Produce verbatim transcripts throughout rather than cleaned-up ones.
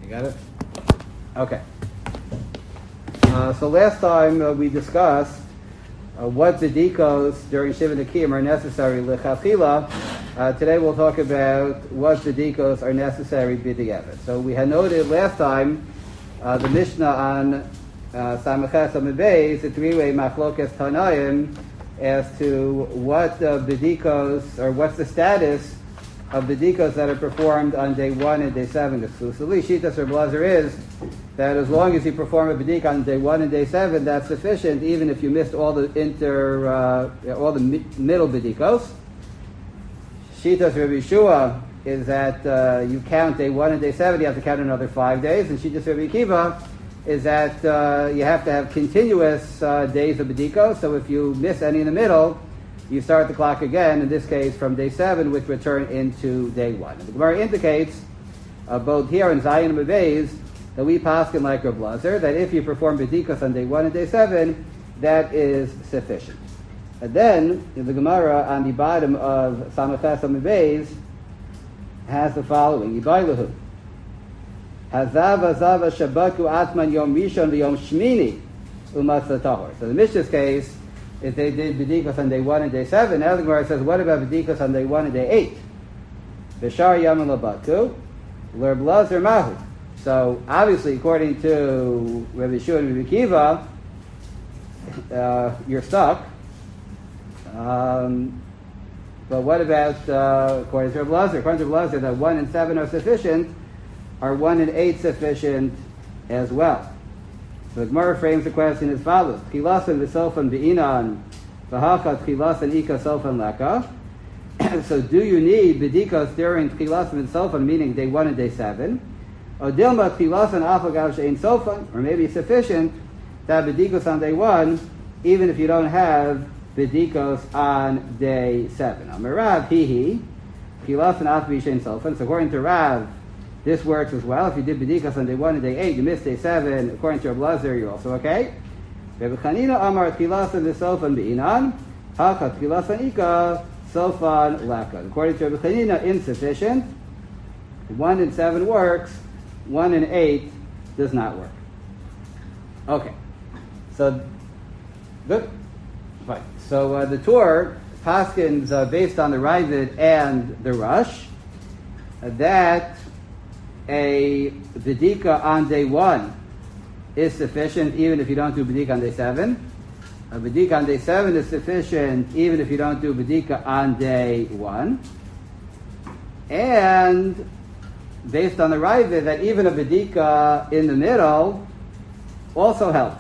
You got it? Okay. Uh, so last time uh, we discussed uh, what bedikos during Shiva Nekiyim are necessary lechatchila. Uh, today we'll talk about what bedikos are necessary b'diavad. So we had noted last time uh, the Mishnah on Samaches Amud Beis, the three-way machlokes Tanaim, as to what uh, bedikos, or what's the status of bedikos that are performed on day one and day seven exclusively. Shitas Reb Elazar is that as long as you perform a bedik on day one and day seven, that's sufficient, even if you missed all the inter, uh, all the mi- middle bedikos. Shitas Reb Yeshua is that uh, you count day one and day seven, you have to count another five days, and Shitas Reb Akiva is that uh, you have to have continuous uh, days of bedikos. So if you miss any in the middle, you start the clock again, in this case from day seven, which would turn into day one. And the Gemara indicates, uh, both here in Zayin Amud Beis, that we paskin like Reb Elazar, that if you perform bedikos on day one and day seven, that is sufficient. And then, the Gemara on the bottom of Samaches Amud Beis has the following, Yibailahu. Hazava Zava Shabaku Atman Yom Rishon V'Yom Shmini Umatzah Tahor. So the Mishnah's case, if they did bedikos on day one and day seven, now the Gemara says, what about bedikos on day one and day eight? B'shar Yom Labaku, Reb Elazar Mahu. So obviously, according to Rabbi Yeshua and Rabbi Akiva, uh, you're stuck. Um, but what about uh, according to Reb Elazar? According to Reb Elazar, that one and seven are sufficient. Are one and eight sufficient as well? So the Gemara frames the question as follows: Tchilasan v'sofan b'inan v'hachat tchilasan ika sofan laka. So do you need bedikos during tchilasan and sofan, meaning day one and day seven? Or dilma tchilasan afagav she'ein sofan, or maybe it's sufficient to have bedikos on day one, even if you don't have bedikos on day seven. Amar Rav hihi tchilasan afagav she'ein sofan. So according to Rav, this works as well. If you did bedikos on day one and day eight, you missed day seven. According to Reb Elazar, you're also okay. Rabbi Chanina Amar tchilasan v'sofan b'inan hachat tchilasan ika sofan laka. According to Rabbi Chanina, insufficient. One and seven works. One and eight does not work. Okay. So good. Fine. So uh, the Torah paskins uh, based on the Ravid and the Rush uh, that a bedika on day one is sufficient even if you don't do bedika on day seven. A bedika on day seven is sufficient even if you don't do bedika on day one. And based on the Ravid, that even a bedika in the middle also helps.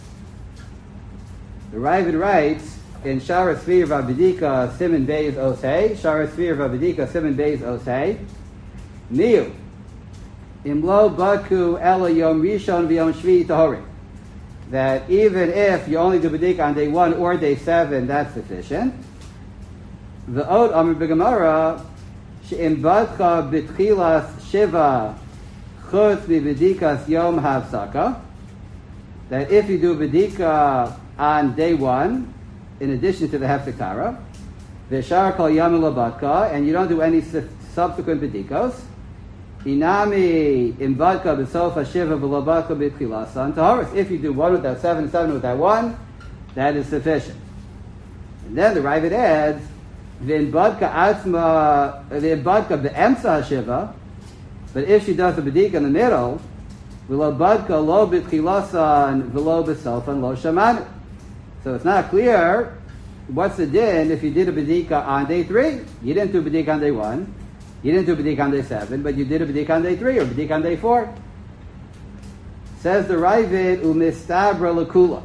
The Ravid writes in Shara Svir Vabedika Siman Beis Osei, Shara Svir Vabedika Siman Beis Osei, Niu. Imlo Baku Ela Yom Rishon V'Yom Shvi Tahori. That even if you only do bedika on day one or day seven, that's sufficient. The Od Amr B'Gemara She'im Badcha B'Tchilas Shiva Chutz B'Bedikas Yom Havsaka. That if you do bedika on day one, in addition to the Hefsek V'Shar Kol Yom L'Badka, and you don't do any subsequent bedikos, Inami imbadka b'sofa shiva v'lobadka b'tchilasan taharis. If you do one without seven, seven without one, that is sufficient. And then the Ravid adds, v'imbadka atzma, v'imbadka b'emsa shiva, but if she does the bedika in the middle, v'lobadka lo b'tchilasan v'lo b'sofan lo shamanu. So it's not clear what's the din if you did a bedika on day three. You didn't do bedika on day one. You didn't do bedika on day seven, but you did a bedika on day three or bedika on day four. Says the Ravid, umistabra l'kula.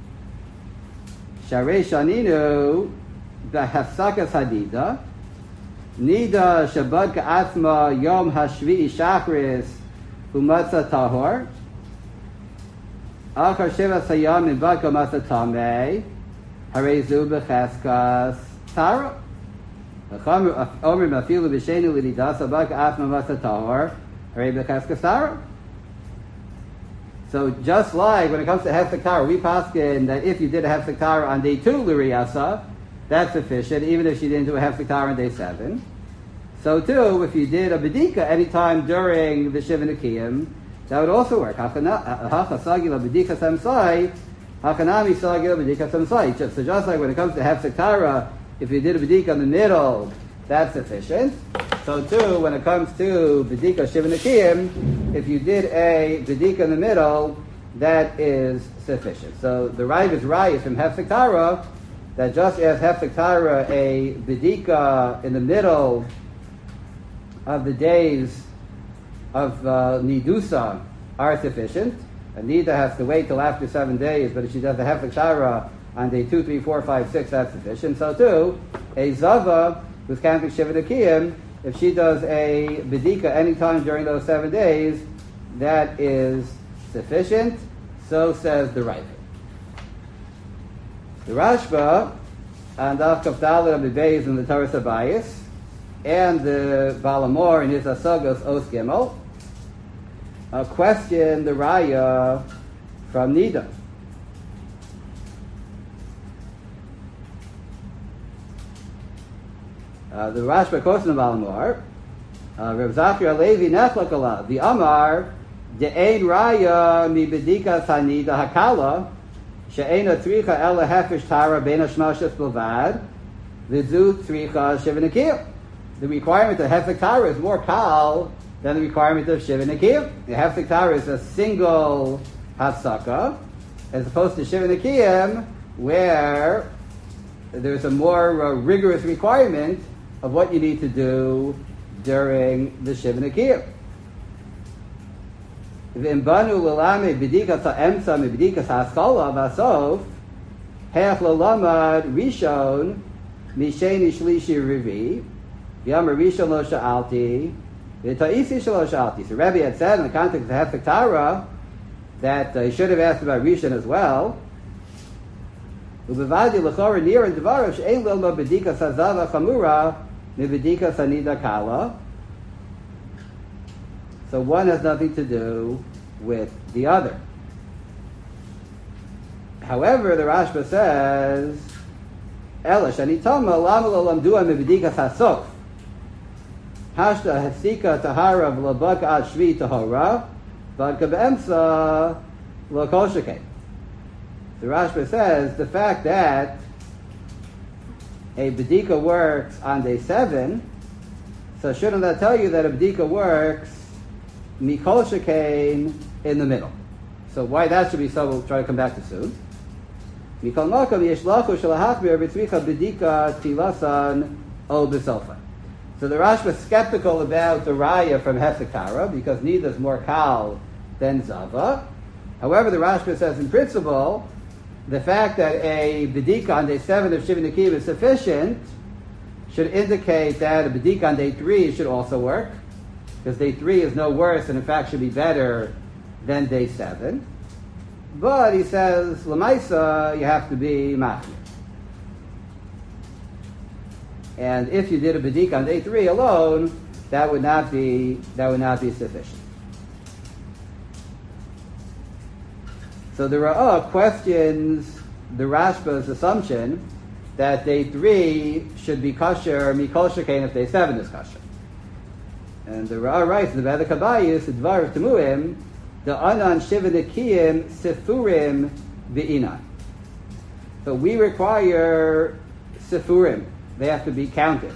Sharei shaninu b'hafsakas hadida nida shabad ka'atzma yom hashvi'i shachris umatza tahor achar sheva sayam imbadka matza tamei harezu b'chaskas tara. So just like when it comes to Hefsek Tara, we paskin that if you did a Hefsek Tara on day two, L'Riyasa, that's sufficient, even if she didn't do a Hefsek Tara on day seven. So too, if you did a Bedika anytime during the Shiva Nekiyim, that would also work. Hacha sagila b'dikas hamsai, hachanami sagila b'dikas hamsai. So just like when it comes to hefsek tara, if you did a b'dika in the middle, that's sufficient. So too, when it comes to b'dika shivanakim, if you did a b'dika in the middle, that is sufficient. So the Rav is right from hefsek tara, that just as hefsek tara, a b'dika in the middle of the days of uh, nidusa are sufficient. Anita has to wait till after seven days, but if she does the hefsek tara on day two, three, four, five, six, that's sufficient. So too, a zava who's counting shiva nekiyim, if she does a b'dika anytime during those seven days, that is sufficient. So says the Rav. The Rashba and Daf Kaf Daled Amud Beis in the Torah Sabayis, and the Balamor in his Asagos Os Gimel, uh, question the Raya from Nida. Uh, the Rashba quotes in the Balamor, uh, Reb Zachir Alevi Nechlakala, the Amar, De'ein Raya mi B'dika Tanida Hakala, She'ena Tricha Ela Hefesh Tara Beina Shmashas Bilvad, V'zu Tricha Shivanakiyah. The requirement of hefsek tara is more kal than the requirement of shiva nekiyim. The hefsek tara is a single hafsaka, as opposed to shiva nekiyim, where there's a more uh, rigorous requirement of what you need to do during the shiva nekiyim. V'imbanu l'lame b'dikas ha'emsa m'b'dikas ha'askala v'asof he'ach l'lamad rishon misheni shlishi rivi Yamar Rishon lo sha'alti, v'ta'isi shelo sha'alti. So Rebbe had said in the context of hefsek tara that uh, he should have asked about Rishon as well. Ubevadi l'chora nir and devarav she'ein lilma b'dika sazava chamura m'b'dika sanida kala. So one has nothing to do with the other. However, the Rashba says, Ela shanitama lama lo lamdua m'b'dika sasof. Hashta hasika tahara v'labaka ad shvi tahara, v'adka b'emsa lo kol shekei. The Rashba says the fact that a b'dika works on day seven, so shouldn't that tell you that a b'dika works mikol shekei in the middle? So why that should be so, we'll try to come back to soon. Mikol makam yesh lachu shalahachmir b'tzricha b'dika tilasan o b'sofa. So the Rashba is skeptical about the Raya from hefsek tara because neither is more kal than zava. However, the Rashba says in principle, the fact that a b'dika on day seven of shiva nekiyim is sufficient should indicate that a b'dika on day three should also work, because day three is no worse and in fact should be better than day seven. But he says, l'maisa, you have to be machmir. And if you did a b'dika on day three alone, that would not be that would not be sufficient. So the Ra'ah questions the Rashba's assumption that day three should be kosher mikol shekain if day seven is kosher. And the Ra'ah writes in the Veda Kabayis, the Dvar of Temuim, the anan shiva nekiyim sifurim v'inan. So we require sifurim. They have to be counted.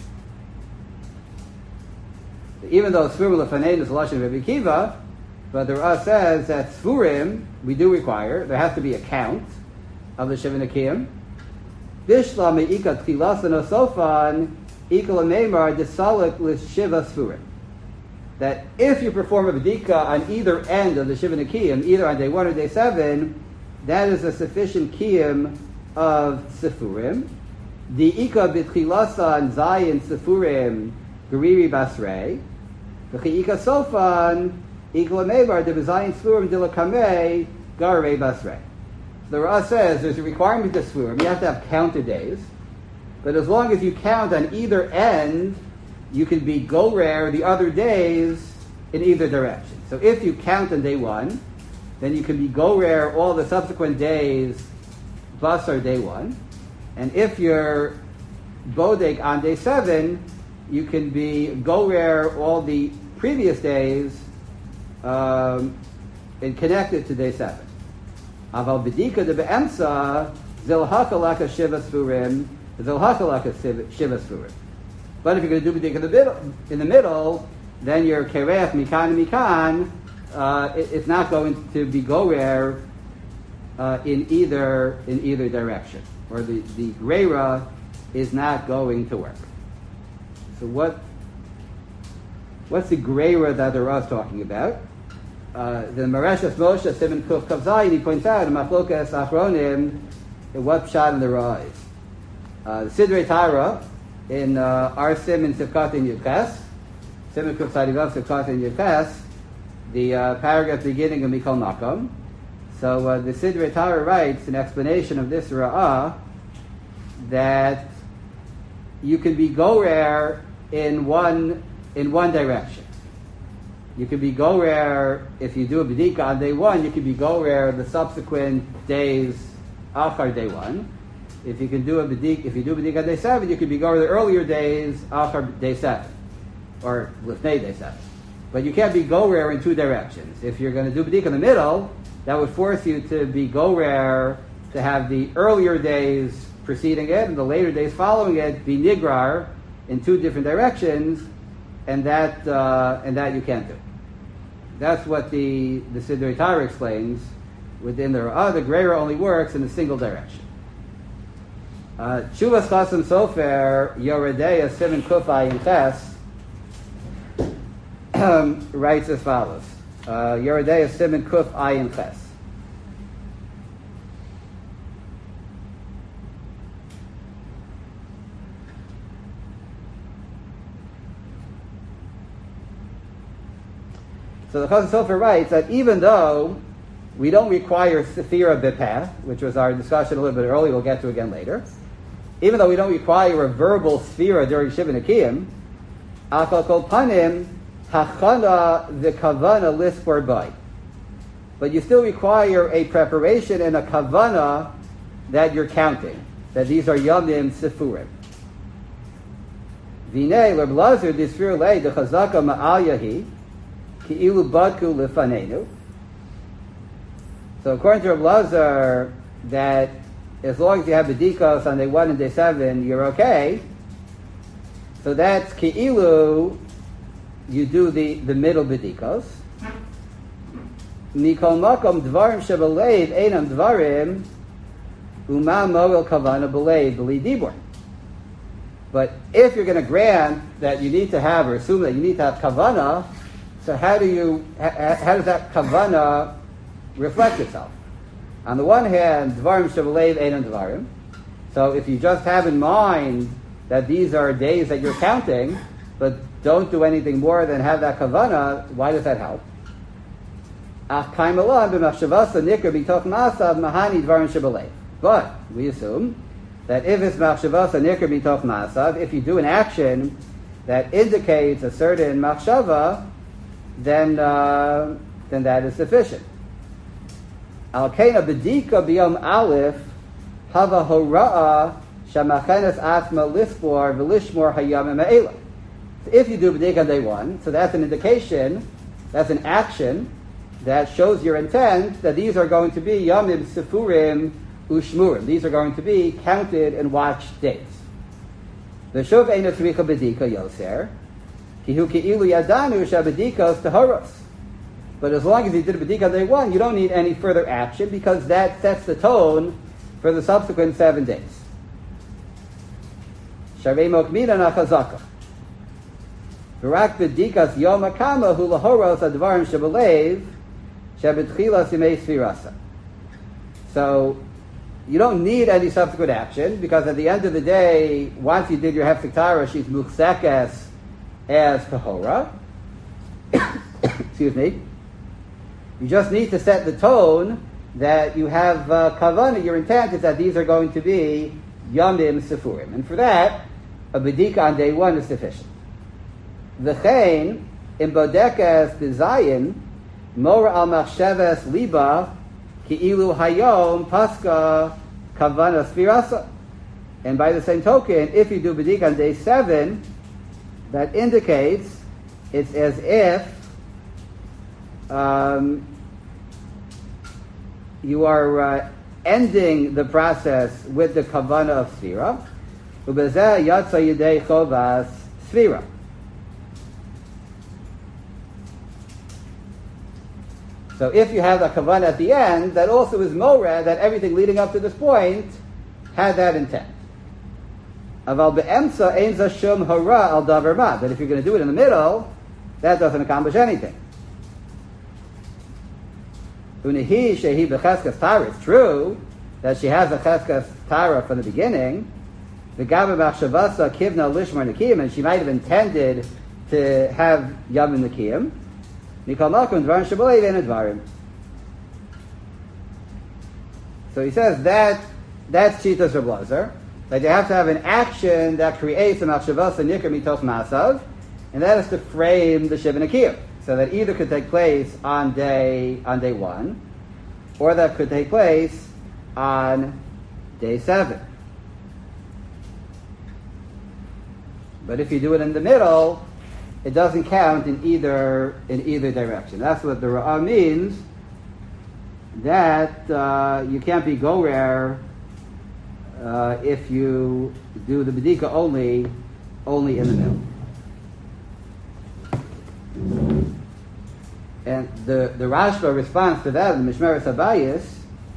Even though Sfurim Lefanein is Lashon Rebbe Kiva, but the Ra'ah says that Sfurim, we do require, there has to be a count of the Shiva Nekiyim. Bishla me'ika tchilasan osofan, ika l'meimar desalik l'shiva Sfurim. That if you perform a b'dika on either end of the Shiva Nekiyim, either on day one or day seven, that is a sufficient kiyim of Sifurim. The ika b'tchilasan zayin Sifurim geriri basrei. The ika sofan ika l'meimar de b'zayin Sifurim de l'kamei garei basrei. The Ra'ah says there's a requirement to Sifurim. You have to have counted days. But as long as you count on either end, you can be gorer the other days in either direction. So if you count on day one, then you can be gorer all the subsequent days basar day one. And if you're bodek on day seven, you can be gorer all the previous days um, and connect it to day seven. Aval bedika de be'emsa zil hakalaka shiva sfurim zil hakalaka shiva sfurim. But if you're going to do bedika in the middle, in the middle, then your kerech mikan and mikan, uh, it, it's not going to be gorer uh, in either in either direction, or the the greira is not going to work. So what what's the greira that the Ra is talking about? Uh, the Mareshes Moshe Simon Kuf Kavzayin, he points out in Machlokas Achronim what pshat in the Ra is. Uh, the Sidrei Tara in uh, our Simon Sivkat in Yudches, Simon Kuf Tzadivav Sivkat in Yudches, the uh, paragraph beginning of Mikol Makom. So uh, the Sidrei Tara writes an explanation of this Ra'ah that you can be gorer in one in one direction. You could be gorer if you do a bedika on day one. You could be gorer the subsequent days achar day one. If you can do a bedika, if you do a bedika on day seven, you could be gorer the earlier days achar day seven, or lifnei day seven. But you can't be gorer in two directions. If you're going to do bedika in the middle, that would force you to be gorer to have the earlier days preceding it and the later days following it be nigrar in two different directions, and that uh, and that you can't do. That's what the the Sidrei Tara explains within the Ra'ah. The greira only works in a single direction. Tshuvas Chasam Sofer Yoredeya Simon Kufay and Ches writes as follows: uh, Yoredeya Simon Kuf Ayin Ches. So the Chasam Sofer writes that even though we don't require Sefira Bepeh, which was our discussion a little bit earlier, we'll get to again later, even though we don't require a verbal Sefira during Shiva Nekiyim, Achal Kol Panim Hachana the Kavana Lispor Bay. But you still require a preparation and a Kavana that you're counting, that these are Yamim Sefurim. Vinei Lerblazer Disfir Lei the Chazaka Ma'al Yahi Ki'ilu Badku Lefanenu. So according to Reb Lazar, that as long as you have the bedikos on day one and day seven, you're okay. So that's Ki'ilu, you do the, the middle bedikos. Mikol Makom Dvarim Shebalev Einam Dvarim Uma Moel Kavana Balev B'li Dibor. But if you're going to grant that you need to have, or assume that you need to have Kavana, so how do you, how does that kavana reflect itself? On the one hand, dvarim shevalev einam dvarim. So if you just have in mind that these are days that you're counting, but don't do anything more than have that kavana, why does that help? Ach kaim alam b'machshavasa nikar b'toch masav mahani dvarim shevalev. But we assume that if it's machshavasa nikar b'toch masav, if you do an action that indicates a certain machshava, then uh, then that is sufficient. Al keina bedika biyom aleph hava hora'a shamachenes atma lispor v'lishmor hayamim ha'ela. If you do bedika on day one, so that's an indication, that's an action that shows your intent that these are going to be yamim sefurim ushmurim. These are going to be counted and watched days. The shuv eina tzricha bedika yoser. But as long as you did a bedika on day one, you don't need any further action because that sets the tone for the subsequent seven days. Sharei mokmina nachazaka. V'rak bedikas yom hakama hu lahoros advarim shebalev shebetchilas yimei sfirasa. So you don't need any subsequent action because at the end of the day, once you did your hefsek tara, she's muchsekes as Tahora. Excuse me. You just need to set the tone that you have uh, kavanah, your intent is that these are going to be yamim sefurim. And for that, a bedika on day one is sufficient. V'chein, in bodekas dezayin, mora al machsheves liba, ki ilu hayom paska kavanah sfirasa. And by the same token, if you do bedika on day seven, that indicates it's as if um, you are uh, ending the process with the kavana of sfira. Ubezeh yatsa yidei chovas sfira. So if you have the kavana at the end, that also is mored that everything leading up to this point had that intent. Aval be'emsa ein za shum hara al davar ma. But if you're going to do it in the middle, that doesn't accomplish anything. Unehi shehi becheskas tara. It's true that she has a cheskas tara from the beginning. The gaba machshavasa kivna lishmar nekiyim, and she might have intended to have yam nekiyim. Mikal malkum dvarim shabalei ve'en dvarim. So he says that that's Chitas Reb Lazar, that you have to have an action that creates a machshavasa nikar mitoch masav, and that is to frame the shiva nekiyim. So that either could take place on day on day one, or that could take place on day seven. But if you do it in the middle, it doesn't count in either in either direction. That's what the Ra'ah means, that uh, you can't be gorer uh, if you do the bedika only only in the middle. And the, the Rashba response to that in the Mishmeres Habayis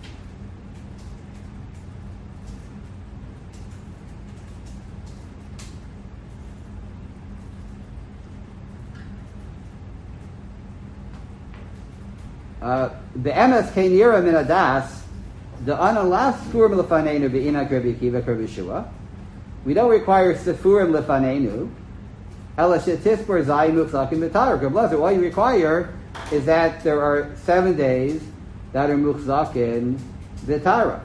the emes kein yira min adas the analas sfurim lefanenu be'inak Rabbi Akiva Rabbi Yeshua. We don't require sefurim lefanenu. Ela shetispor zayin muchzakim b'tar. Rabbi Lazar, all you require is that there are seven days that are muchzakin b'tara.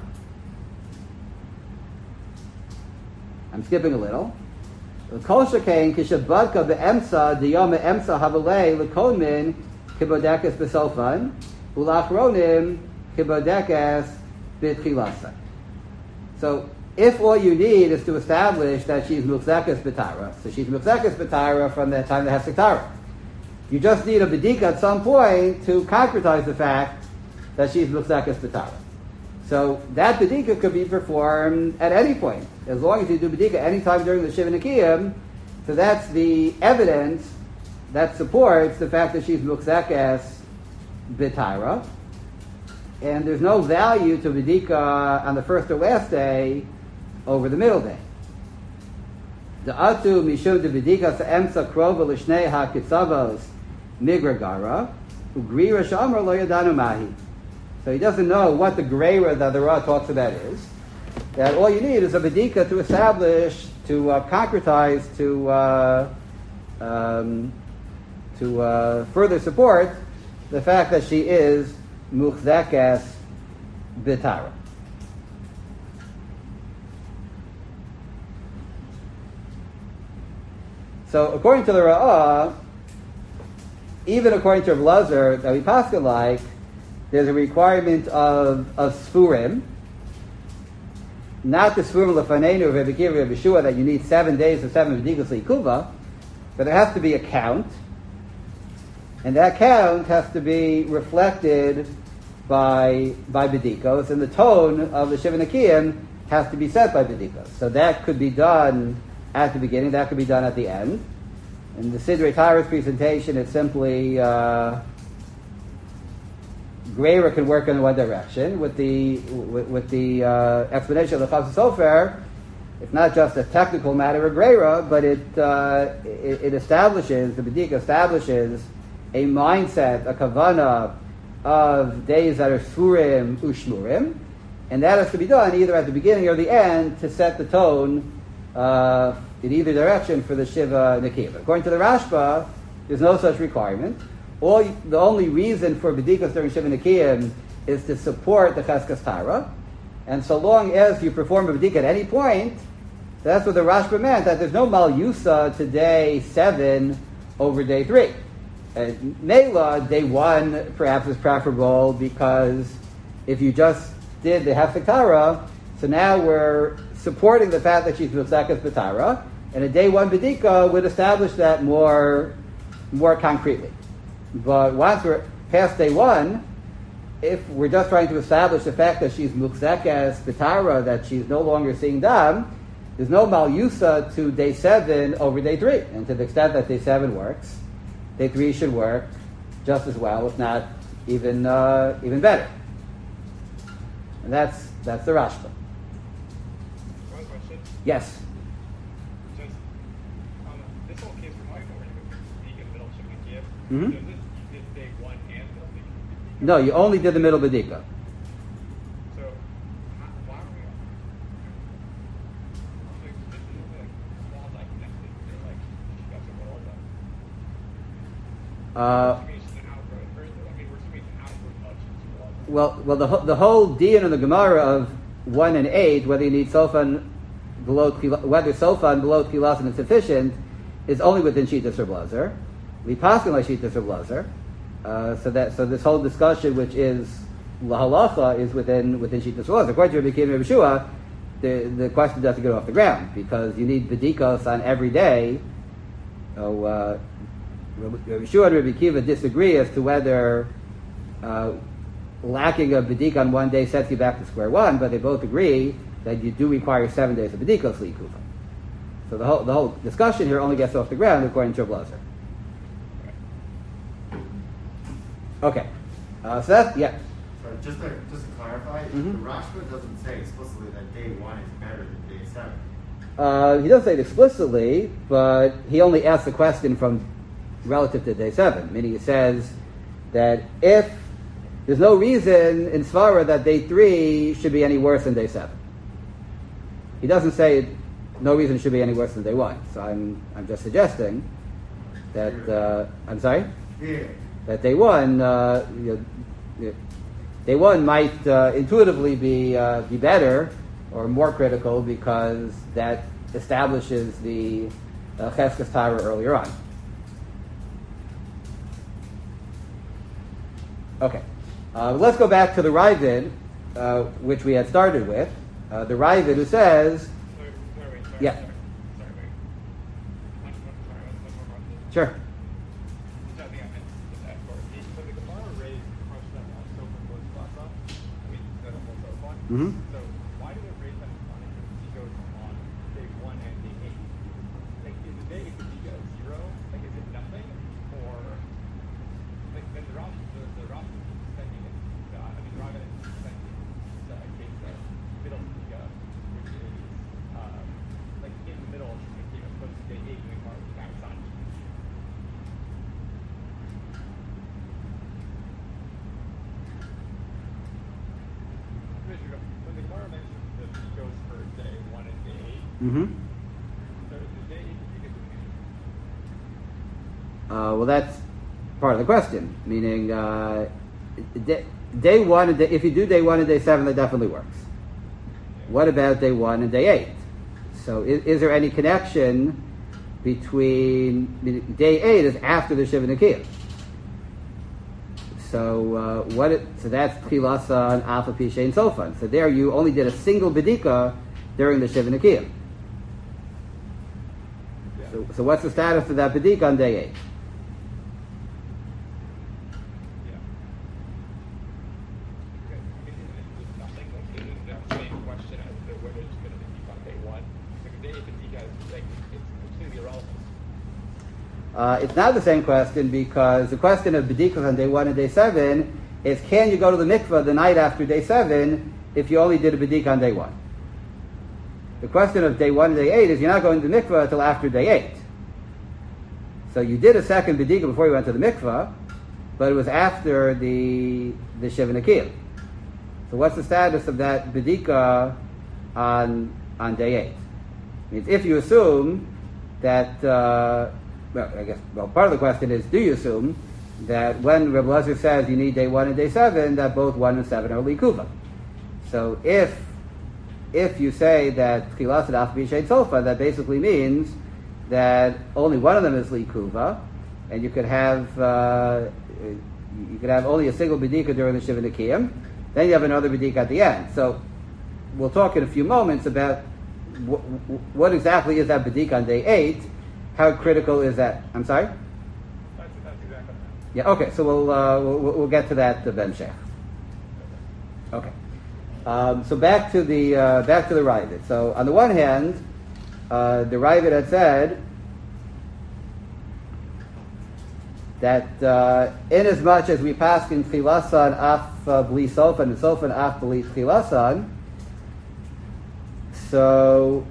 I'm skipping a little. Kol shekain kishabadka be'emsa diyom emsa havalei lekonmin kibodekas b'sofan ulachronim kibodekas b'tchilasa. So if all you need is to establish that she's muchzakas b'tara, so she's muchzakas b'tara from the time that has tara. You just need a bedika at some point to concretize the fact that she's muchzakas b'tara. So that bedika could be performed at any point, as long as you do bedika any time during the Shiva Nekiyim. So that's the evidence that supports the fact that she's muchzakas b'tara, and there's no value to bedika on the first or last day over the middle day. The atu mishum de bedika emsa krova l'shnei hakitzavos migragara ugrira shamar lo yadanu mahi. So he doesn't know what the greira that the Ra talks about is. That all you need is a bedika to establish, to uh, concretize, to uh, um, to uh, further support the fact that she is muchzakas b'tara. So according to the Ra'ah, even according to Reb Lazar, that we paskin like, there's a requirement of, of sfurim, not the sfurim lefanenu of Rabbi Akiva Rabbi Yeshua that you need seven days of seven bedikas leikuva, but there has to be a count, and that count has to be reflected by by bedikos, and the tone of the Shiva Nekiyim has to be set by bedikos. So that could be done at the beginning, that could be done at the end. In the Sidrei Torah's presentation, it's simply uh, Greira can work in one direction. With the with, with the uh, explanation of the Chafetz Sofer, it's not just a technical matter of Greira, but it, uh, it it establishes, the B'dika establishes a mindset, a kavana of days that are Sfurim Ushmurim, and that has to be done either at the beginning or the end to set the tone uh, in either direction for the Shiva Nekiyim. According to the Rashba, there's no such requirement. All, the only reason for B'dikas during Shiva Nekiyim is to support the Cheskas Tara, and so long as you perform a B'dik at any point, that's what the Rashba meant, that there's no Mal Yusa to day seven over day three. And Mela, day one perhaps is preferable because if you just did the Hefek Tara, so now we're supporting the fact that she's Musakas B'tara, and a day one B'dika would establish that more, more concretely. But once we're past day one, if we're just trying to establish the fact that she's mukzekas bitara, that she's no longer seeing dam, there's no malyusa to day seven over day three. And to the extent that day seven works, day three should work just as well, if not even uh, even better. And that's that's the Rashba. One question. Yes. Just um, this whole case reminds me of the in the middle of Shimon Kiev. Mm-hmm. So this did day one and middle B'dika? No, you only did the middle B'dika. So how, why are we? Like, this is like quasi connected. They're like you guys are all done. Uh, I mean, it's an outgrowth. Or, I mean, we're assuming it's an outgrowth of Shimon. well, well, the ho- the whole dian of the Gemara of one and eight, whether you need sofan below tchila- whether sofan below tchilasin is sufficient, is only within Shitas or Blazer. We pass like Shitas or Blazer. Uh, so that so this whole discussion, which is lahalacha, is within within Shitas or Blazer. According to Rabbi Kiva and Rabbi Shua, the the question doesn't get off the ground because you need bedikos on every day. So uh, Rabbi Shua and Rabbi Kiva disagree as to whether uh, lacking a bedik on one day sets you back to square one, but they both agree that you do require seven days of bedikos liikuva. So the whole the whole discussion here only gets off the ground according to Blazer. Okay, uh, so that's yeah. Sorry, just to just to clarify, Mhm. the Rashba doesn't say explicitly that day one is better than day seven. Uh, he doesn't say it explicitly, but he only asks the question from relative to day seven. Meaning, he says that if there's no reason in Svara that day three should be any worse than day seven. He doesn't say no reason it should be any worse than day one. So I'm I'm just suggesting that uh, I'm sorry Yeah. that day one uh, you know, day one might uh, intuitively be uh, be better or more critical because that establishes the uh, Cheskes Tara earlier on. Okay, uh, let's go back to the Ravid, uh, which we had started with. Uh, the Ravid who says, Sorry, sorry, wait, sorry, Yeah. sorry, sorry, wait. One, one, sorry, one, one more question. sure. I think I meant to ask for it. So the Gemara raised the question of uh, Sofa goes Lasa. I mean, the whole Sofa. Mhm. So why did it raise that on it if he goes on day one and day eight? Like, is the day if he goes zero? Like, is it nothing? Or, like, then the Rosh, the, the Rosh is sending it, uh, I mean, Raga is sending the case of middle B'dika, which is, uh, like, in the middle of the game as opposed to day eight when Gemara was outside. When the Gemara mentions that he goes for day one and day eight, Mm-hmm. so the day eight is because Uh, well, that's part of the question. Meaning, uh, day, day one and day, if you do day one and day seven, that definitely works. What about day one and day eight? So, is, is there any connection between meaning day eight is after the Shiva Nikiyah? So, uh, what? It, so that's Tchilasa and Alpha Pisha and Sofan. So there, you only did a single bedika during the Shiva Nikiyah. So, so what's the status of that bedika on day eight? Yeah. Okay. I mean, it's just nothing. Like, it is the same question as to whether it's going to be on day one. Like, day eight, you guys, like, it's completely irrelevant. Uh, it's not the same question because the question of bedikas on day one and day seven is can you go to the mikveh the night after day seven if you only did a bedika on day one? The question of day one and day eight is you're not going to the mikveh until after day eight. So you did a second bedika before you went to the mikveh, but it was after the the Shiva Nikiyah. So what's the status of that bedika on on day eight? Means if you assume that. Uh, Well, I guess, well, part of the question is, do you assume that when Reb Elazar says you need day one and day seven, that both one and seven are likuva? So if if you say that Tchilas and Alpha Bishay Sofa, that basically means that only one of them is likuva, and you could have uh, you could have only a single bedika during the Shiva Nikiyim, then you have another bedika at the end. So we'll talk in a few moments about wh- what exactly is that bedika on day eight. How critical is that? I'm sorry? That's, that's exactly Yeah. Okay. So we'll uh, we'll, we'll get to that uh, Bemshech. Okay. Um, so back to the uh, back to the Ravid. So on the one hand, uh, the Ravid had said that uh, in as much as we pass in Tchilasan af uh, bli sofan and sofan af bli Tchilasan, so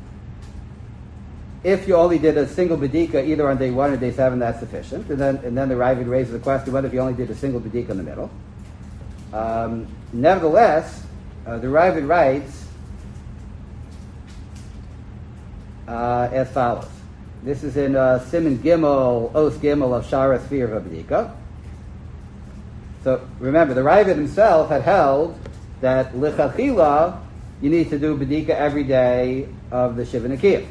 if you only did a single bedika either on day one or day seven, that's sufficient. And then and then the Ravid raises the question: what if you only did a single bedika in the middle? Um, nevertheless, uh, the Ravid writes uh, as follows. This is in uh, Siman Gimel, Os Gimel of Shara Sphere of Bedika. So remember, the Ravid himself had held that Lichachila, you need to do Bedika every day of the Shiva Nekiyah.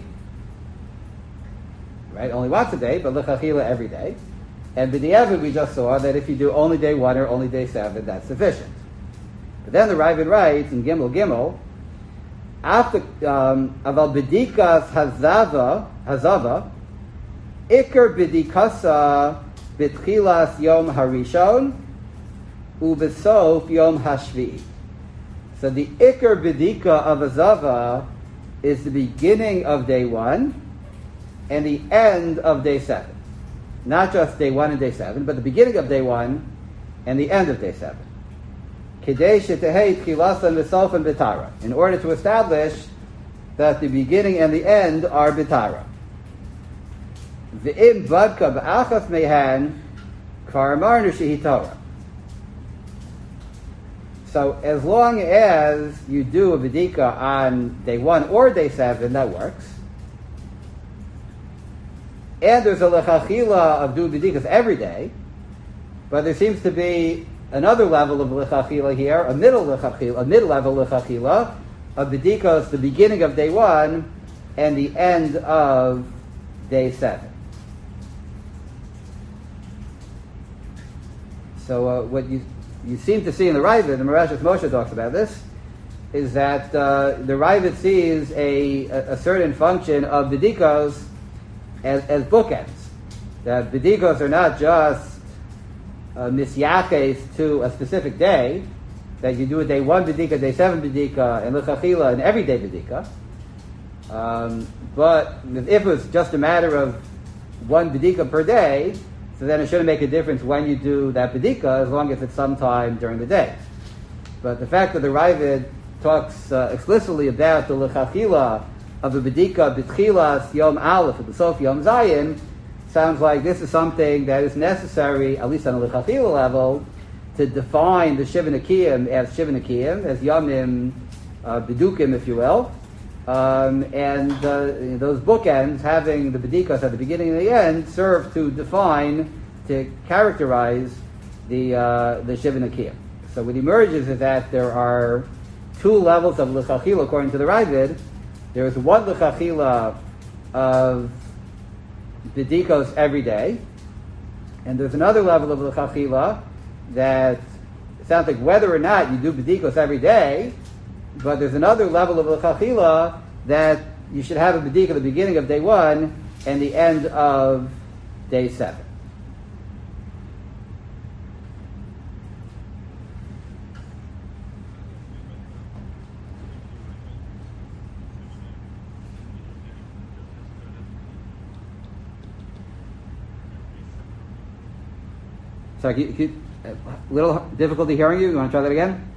Right? Only once a day, but Lichachila every day. And B'diavad we just saw that if you do only day one or only day seven, that's sufficient. But then the Ravid writes in Gimel Gimel, after um, Aval B'dikas Hazava, Hazava, Iker B'dikasa B'tchilas Yom Harishon, U'besof Yom Hashvi. So the Iker B'dika of Hazava is the beginning of day one and the end of day seven. Not just day one and day seven, but the beginning of day one and the end of day seven. Kadesh Shetehei Tchilasan V'Sofan B'Tara. In order to establish that the beginning and the end are B'Tara. V'im Vadka B'Achas Mehan Kvar Amarnu Shehi Torah. So as long as you do a B'dika on day one or day seven, that works. And there's a lechachila of doing b'dikas every day, but there seems to be another level of lechachila here, a middle lechachila, a mid-level lechachila of b'dikas, the beginning of day one and the end of day seven. So uh, what you you seem to see in the Ravid, the Merashas Moshe talks about this, is that uh, the Ravid sees a, a, a certain function of b'dikas As, as bookends. That b'dikos are not just uh, misyaches to a specific day, that you do a day one b'dika, day seven b'dika, and l'chachila, and everyday b'dika. Um, but if it was just a matter of one b'dika per day, so then it shouldn't make a difference when you do that b'dika, as long as it's sometime during the day. But the fact that the Ravid talks uh, explicitly about the l'chachila of the B'dika B'tchilas Yom Aleph at the Sof Yom Zayin, sounds like this is something that is necessary, at least on a L'chachila level, to define the Shiva Nekiyim as Shiva Nekiyim, as Yomim uh, B'dukim, if you will. Um, and uh, those bookends, having the B'dikas at the beginning and the end, serve to define, to characterize the uh, the Shiva Nekiyim. So what emerges is that there are two levels of L'chachila according to the Ravid. There is one l'chachila of b'dikos every day, and there's another level of l'chachila that it sounds like whether or not you do b'dikos every day, but there's another level of l'chachila that you should have a b'dika at the beginning of day one and the end of day seven. Sorry, you, you, a little difficulty hearing you. You want to try that again?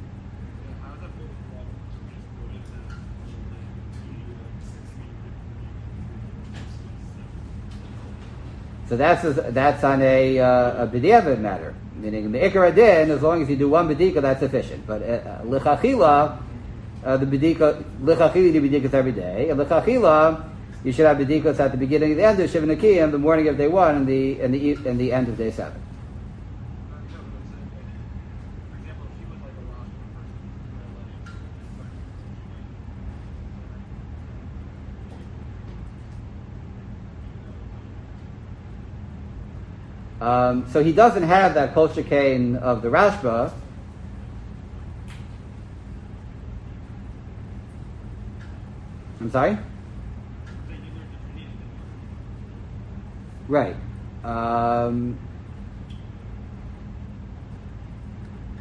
So that's a, that's on a, uh, a b'diavad matter, meaning the ikar adin, as long as you do one b'dika, that's sufficient. But uh, l'chachila, uh, the b'dika, l'chachila you do b'dikas every day, and l'chachila you should have b'dikas at the beginning and the end of Shiva Nekiyim, the morning of day one and the and the and the end of day seven. Um, so he doesn't have that kol shekain of the Rashba. I'm sorry? Right. Um,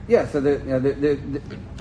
Yeah, so the, you know, the, the, the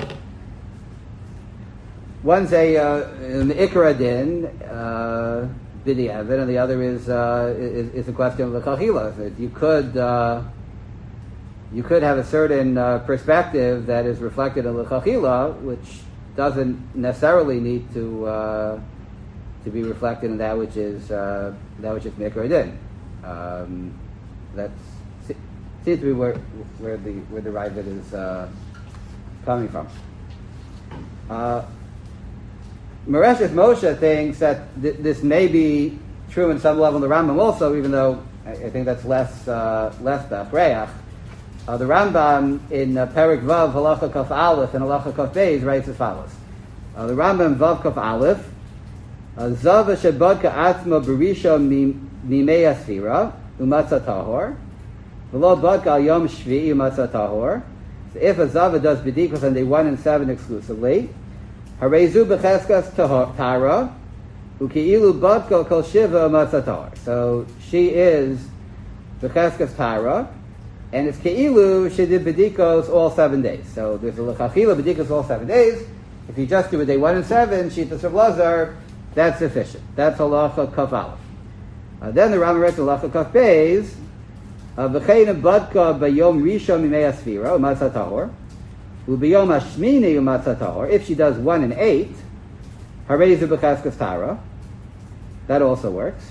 one's a uh, an ikra din uh, b'diavad, and the other is uh, is, is a question of l'chachila. So you could uh, you could have a certain uh, perspective that is reflected in l'chachila, which doesn't necessarily need to uh, to be reflected in that which is uh, that which is mikra din. Um, that's seems to be where where the where the Ravid is uh, coming from. Uh, Mareshes Moshe thinks that th- this may be true in some level in the Rambam also, even though I, I think that's less uh, less b'achreach. Uh, the Rambam in uh, Perik Vav Halacha Kaf Aleph and Halacha Kaf Beis writes as follows: uh, the Rambam Vav Kaf Aleph Zava Shebadka Atzma Berisha Mimei Asfira Umatzah Tahor. V'lo badka al yom shvi'i umatzah tahor. So if a zava does b'dikos on day one and seven exclusively, harezu b'cheskas tara, uki'ilu badka kol shiva umatzah tahor. So she is b'cheskas tara, and it's ke'ilu she did b'dikos all seven days. So there's a l'chachila b'dikos all seven days. If you just do a day one and seven, shitas of Lazar, that's sufficient. That's halacha kaf aleph. Uh, then the Rambam writes halacha kaf beis. V'chein badka b'yom rishon mimei asfira umatzah tahor, u'b'yom hashmini umatzah tahor. If she does one and eight, harezu b'cheskas tara. That also works.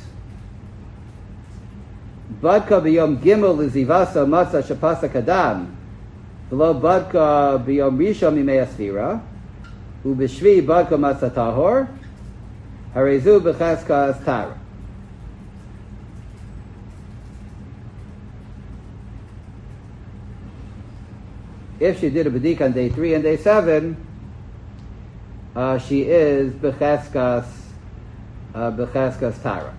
Badka b'yom gimel l'zivasa umatzah shapasa kadam, v'lo badka b'yom rishon mimei asfira, u'b'shvi badka umatzah tahor, harezu b'cheskas tara. If she did a b'dik on day three and day seven, uh, she is b'cheskas uh, b'cheskas tara.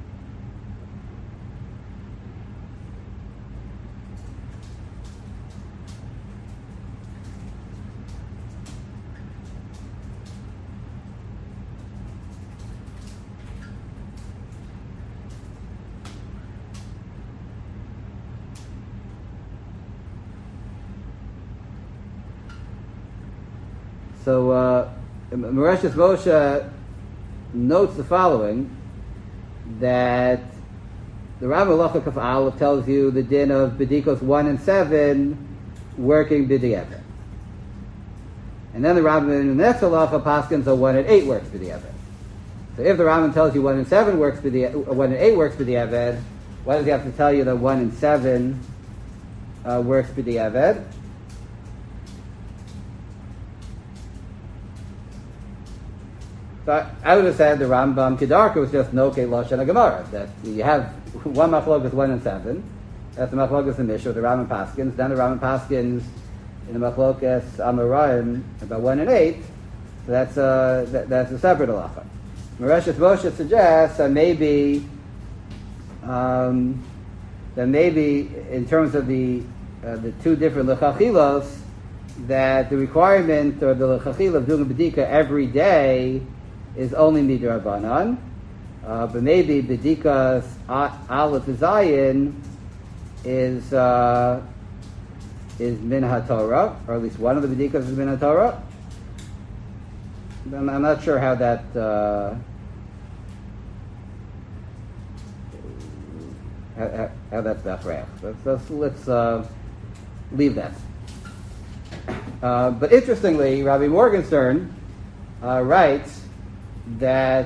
So, uh, Mareshes Moshe notes the following, that the Rambam Halacha Kaf Aleph tells you the din of B'dikos one and seven working B'diavad. And then the Rambam in the next Halacha paskins are one and eight works B'diavad. So if the Rambam tells you one and seven works B'diavad, one and eight works B'diavad, why does he have to tell you that one and seven uh, works B'diavad? So I, I would have said the Rambam Kedarka was just no ke lashon Gemara, that you have one machlokas one and seven. That's the machlokas in Mishnah, the Rambam paskins. Then the Rambam paskins in the machlokas Amoraim about one and eight. So that's a that, that's a separate halacha. Mareshes Moshe suggests that maybe um, that maybe in terms of the uh, the two different lechachilos, that the requirement or the lechachil of doing a bedika every day is only midrabanan, uh, but maybe bedikas aleph zayin is uh, is min haTorah, or at least one of the bedikas is min haTorah. I'm, I'm not sure how that uh, how, how that's bachrach. Let's let's, let's uh, leave that. Uh, but interestingly, Rabbi Morgenstern uh, writes that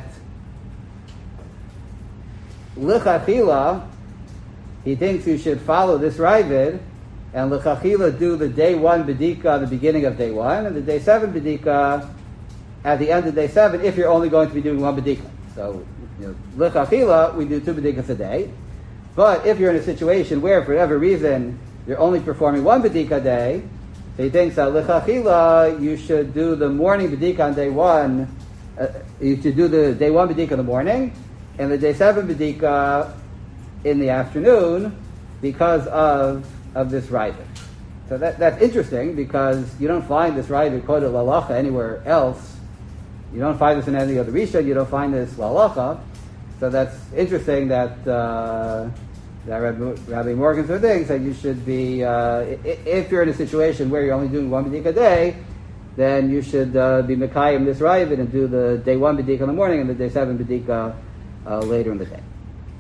l'chachila, he thinks you should follow this Ravid, and l'chachila do the day one bedika at the beginning of day one, and the day seven bedika at the end of day seven, if you're only going to be doing one bedika. So, you know, l'chachila, we do two bedikas a day. But if you're in a situation where, for whatever reason, you're only performing one bedika a day, so he thinks that l'chachila, you should do the morning bedika on day one. Uh, you should do the day one bedika in the morning, and the day seven bedika in the afternoon, because of of this Ravid. So that that's interesting, because you don't find this Ravid quoted l'halacha anywhere else. You don't find this in any other Rishon. You don't find this l'halacha. So that's interesting that uh, that Rabbi, Rabbi Morgan so thinks that you should be, uh, if you're in a situation where you're only doing one B'dika a day, then you should uh, be Mekayim this Ravid and do the day one B'dika in the morning and the day seven B'dika uh, later in the day.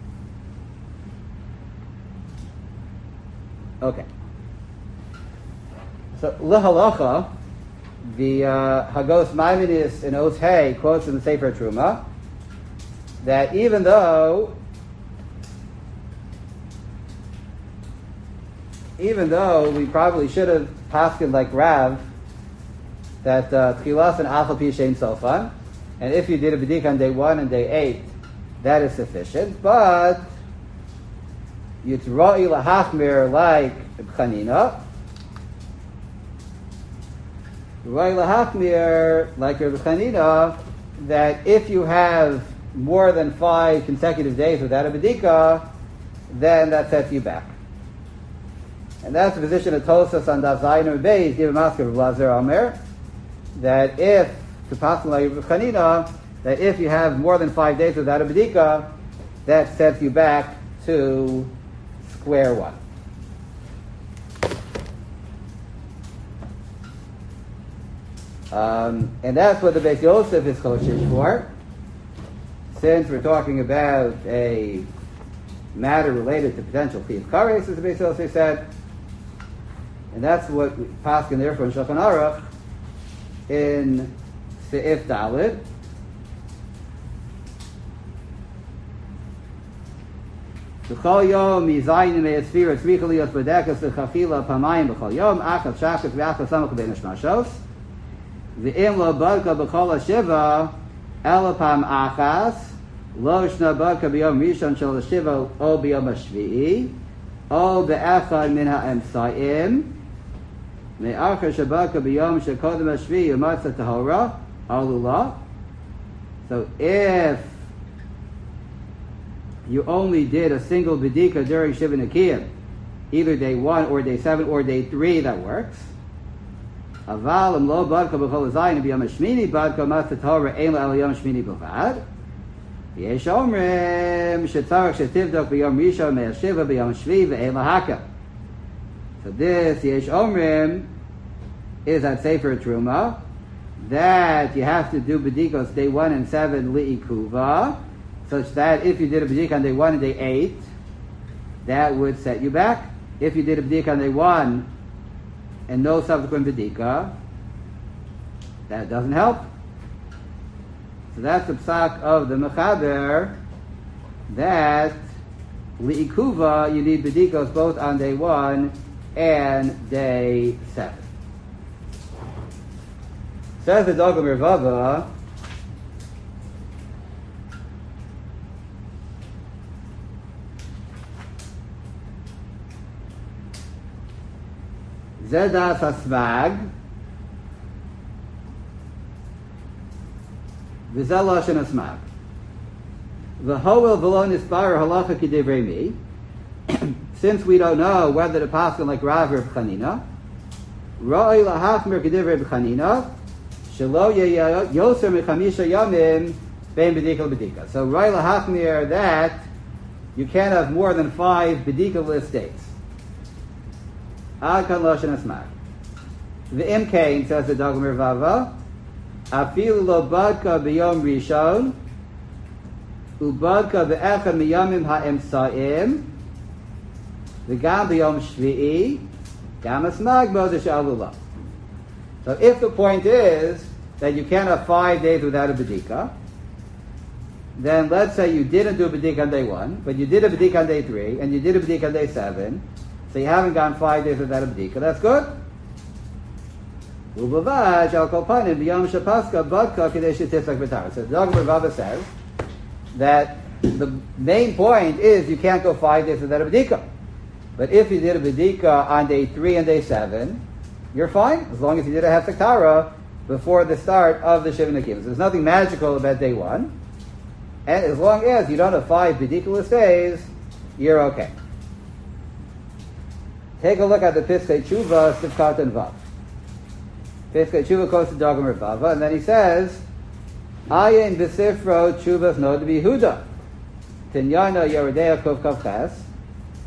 Okay. So, L'halacha, the uh, Hagos Maimonides in Oz Hay quotes in the Sefer Truma that even though even though we probably should have paskined like Rav that Tchilas and Afal Pi Shein Sofan, and if you did a B'dika on day one and day eight, that is sufficient, but Yitzra'i Lahachmir like Chanina, Yitzra'i Lahachmir like Reb Chanina, that if you have more than five consecutive days without a B'dika, then that sets you back. And that's the position of Tosas on Daf Zayin or Beis, Diva Masker of Lazar Omer, that if, to pass like Reb Chanina, that if you have more than five days without a B'dika, that sets you back to square one. Um, and that's what the Beis Yosef is kosher for. Since we're talking about a matter related to potential Chiyuv Kares, as the Beis Yosef said, and that's what we paskin there from Shulchan Aruch in Seif Dalid. B'chol yom mizayin me'etzvir tzricha liyos b'dekas l'chafila pamayim b'chol yom achas shakas v'achas samach b'nei nishmashos v'im lo badka b'chol hashiva ela pam achas lo shna badka b'yom rishon shel hashiva o b'yom hashvi'i o be'echad min ha'emsayim me'achar shabadka b'yom shekodem hashvi'i u'matzah tahora alula. So if you only did a single B'dika during Shiva Nekiyim, either day one or day seven or day three, that works. Aval im lo badka b'chol zayin b'yom hashmini badka matzah tahora ein lo el yom hashmini b'vad. Yesh omrim shetzarach shetivdok b'yom rishon me'ashiva b'yom shvi ve'ein lahaka. So this Yesh omrim is at Sefer Truma that you have to do B'dikos day one and seven li'ikuva, such that if you did a B'dika on day one and day eight, that would set you back. If you did a B'dika on day one and no subsequent B'dika, that doesn't help. So that's the psak of the Mechaber, that li'ikuva, you need B'dikos both on day one and day seven. Says the Dogam Revava, Zedas Hasmag, V'zelosh and Hasmag. V'hoel v'lo nisbar halacha k'divrei mi. Since we don't know whether the pasuk like Rav or Chanina, Ra'oi lahachmir k'divrei b'Chanina, shelo yoser mechamisha yamim bein b'dika l'b'dika. So Ra'oi lahachmir that you can't have more than five b'dika-less days. Ad kan loshen asmag. The imkain, says the Dogam Revava, afilu lo badka b'yom rishon, ubadka b'echad miyamim ha'emsa'im, v'gam b'yom shvi'i, gam asmag bodesh alula. So if the point is that you can't have five days without a b'dika, then let's say you didn't do a b'dika on day one, but you did a b'dika on day three, and you did a b'dika on day seven, so you haven't gone five days without a b'dika. That's good. U'bavad shal kol panim b'yom shapaska badka k'dei shetifzak b'tar. So the Dogam Revava says that the main point is you can't go five days without a b'dika. But if you did a b'dika on day three and day seven, you're fine, as long as you did a hefsek tara before the start of the Shiva Nekiyim. So there's nothing magical about day one. And as long as you don't have five b'dika-less days, you're okay. Take a look at the Piskei Tshuva, Sivkat and Vav. Piskei Tshuva quotes the Dogam Revava, and then he says, Ayin b'sifro Tshuvas Nod b'Yehuda, Tinyana Yeridea Kov Kav Ches,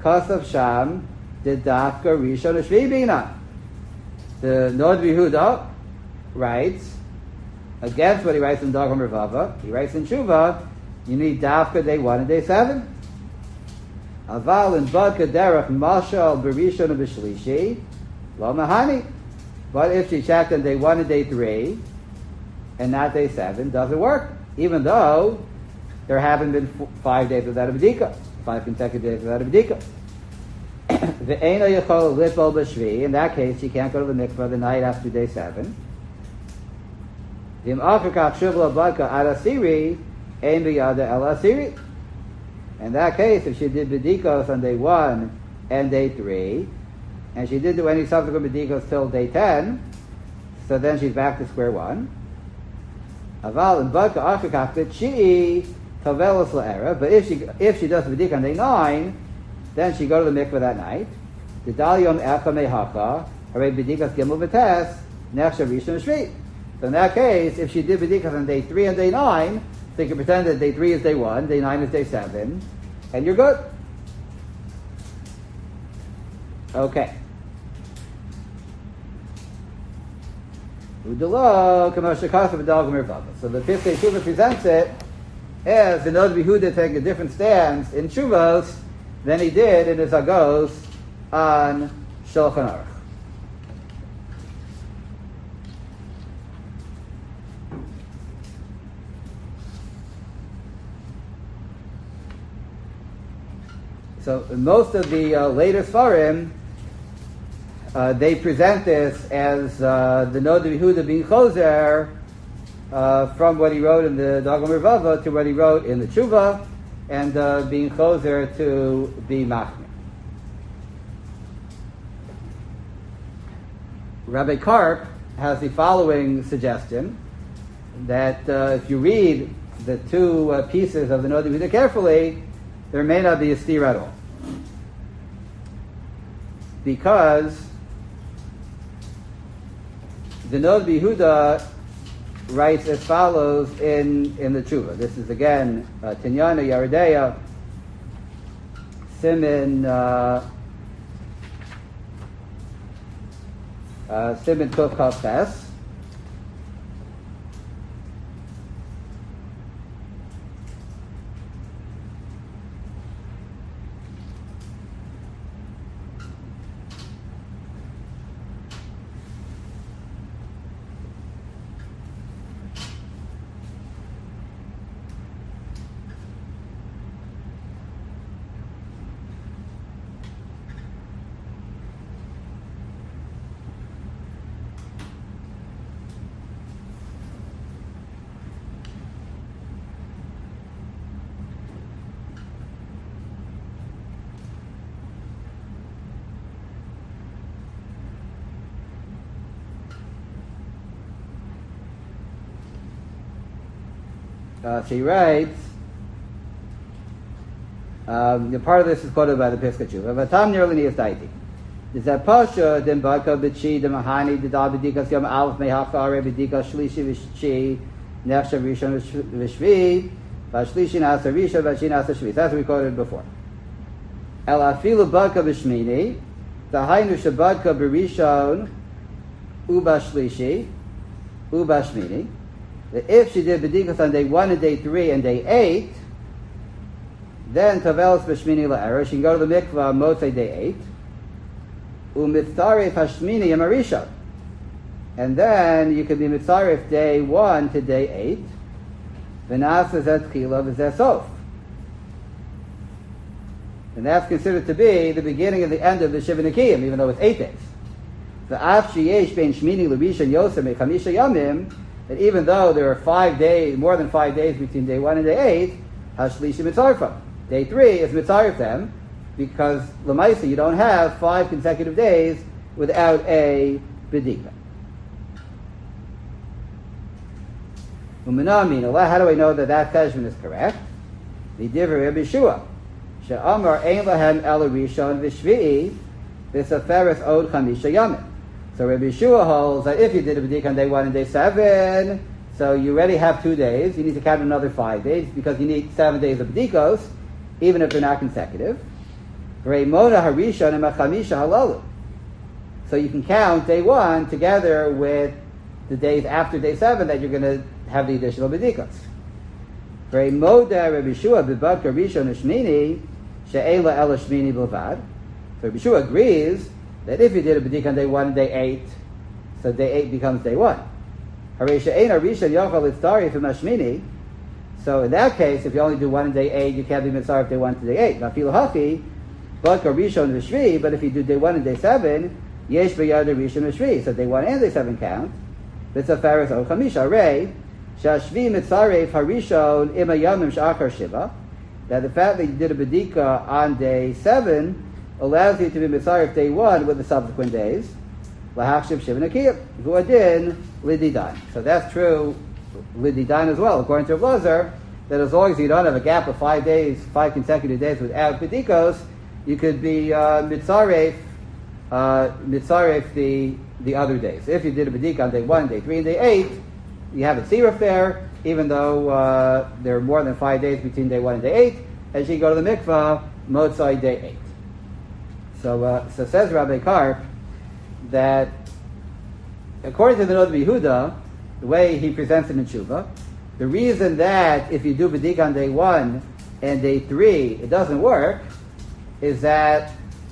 Kasav Sham did Dafka Rishon Shvi Bina. The Nod Yehuda writes against what he writes in Dagam Revava. He writes in Tshuva, you need Dafka day one and day seven. Aval in Badka Derech Mashal Berishon and Bishlishi Lo Mahani. But if she checked on day one and day three and not day seven, doesn't work. Even though there haven't been f- five days without a B'dika, five consecutive days without a B'dika. Ve'ena Yechol Lipol B'Shvi. In that case, she can't go to the mikvah the night after day seven. V'im Afrakach Shuvla Badka Ad Asiri Ein B'Yada El Asiri. In that case, if she did B'dikos on day one and day three, and she didn't do any subsequent B'dikos till day ten, so then she's back to square one. Aval and Badka Afrakach B'Tshi Tavelos La'era. But if she if she does B'dik on day nine, then she go to the mikveh that night. The Dalyom Echa Mehacha Hare B'dikas Gimel V'Tes Nechshav Rishon Shvi. So in that case, if she did B'dikas on day three and day nine, so you can pretend that day three is day one, day nine is day seven, and you're good. Okay. Udalo Kamosha Kasav Adal Gomer Bava. So the Piskei Tshuva presents it as the Nod Yehuda taking a different stance in Tshuvos than he did in his Agos on Shulchan Aruch. So most of the uh, later Sfarim, uh, they present this as uh, the Nod Yehuda being Choser uh, from what he wrote in the Dagam Revava to what he wrote in the Tshuva, and uh, being Choser to be Machmir. Rabbi Karp has the following suggestion, that uh, if you read the two uh, pieces of the Nod Yehuda carefully, there may not be a steer at all. Because the Nod Yehuda writes as follows in, in the Tshuva. This is again uh, Tinyana Yaredeya Simin uh, uh, Simin Tov Kaf Ches. Uh, she writes, um, the part of this is quoted by the Piskei Tshuva. Vatam nirlini daiti. Is that pasha den baka b'chi den mahani the da b'dikas yom alef mehachare b'dikas shlishi v'shi nefshav rishon v'shvi v'shlishi nasa rishon v'shi nasa shvi. That's what we quoted before. El afilu baka b'shmini the hainu shabadka b'rishon uba shlishi uba shmini. That if she did B'dikas on day one and day three and day eight, then Tavelos B'Shmini La'era, she can go to the mikvah on Motzei day eight, U'mitzaref Hashmini Yamarisha. And then you could be Mitzaref day one to day eight, V'nasa Zet Chila V'zet Sof. And that's considered to be the beginning and the end of the Shiva Nekiyim, even though it's eight days. The Af Sheyesh Ben Shmini L'Risha and Yosem Mechamisha Yamim, that even though there are five days, more than five days between day one and day eight, Hashlishi Mitzarfa. Day three is Mitzarif them, because Lamaisa, you don't have five consecutive days without a B'dika. Uminamina, how do I know that that cheshbon is correct? The Divrei Rabbi Shua. She'amar ein lahem ela rishon v'shvi'i v'saferes od chamisha yamim. So Rabbi Shua holds that if you did a B'dika on day one and day seven, so you already have two days, you need to count another five days because you need seven days of B'dikos, even if they're not consecutive. Reimona Harishon and Machamisha Halalu. So you can count day one together with the days after day seven that you're going to have the additional bedikas. Reimoda Rabbi Shua b'badka Rishon Shmini she'ela ela Shmini b'lvad. So Rabbi Shua agrees that if you did a bedika on day one and day eight, so day eight becomes day one. Harei she'ena Rishon yochal liftari from Shmini. So in that case, if you only do one on day eight, you can't be mitzvah day one to day eight. Nafil hachi, badka Rishon v'shvi. But if you do day one and day seven, yesh b'yad Rishon v'shvi. So day one and day seven count. Mitzafaris o chamisha rei shashvi mitzaref harishon ima yamim shachar shiva. That the fact that you did a bedika on day seven allows you to be mitzaref day one with the subsequent days. Lahachshiv shiva nakiyah huadin lididan. So that's true lididan as well, according to Blazer, that as long as you don't have a gap of five days, five consecutive days without bedikos, you could be uh, mitzaref, uh, mitzaref the the other days. If you did a bedika on day one, day three, and day eight, you have a tziruf there, even though uh, there are more than five days between day one and day eight, as you go to the mikvah, motzai day eight. So, uh, so says Rabbi Karp that according to the Nod Yehuda, the way he presents it in Tshuva, the reason that if you do bedika on day one and day three, it doesn't work, is that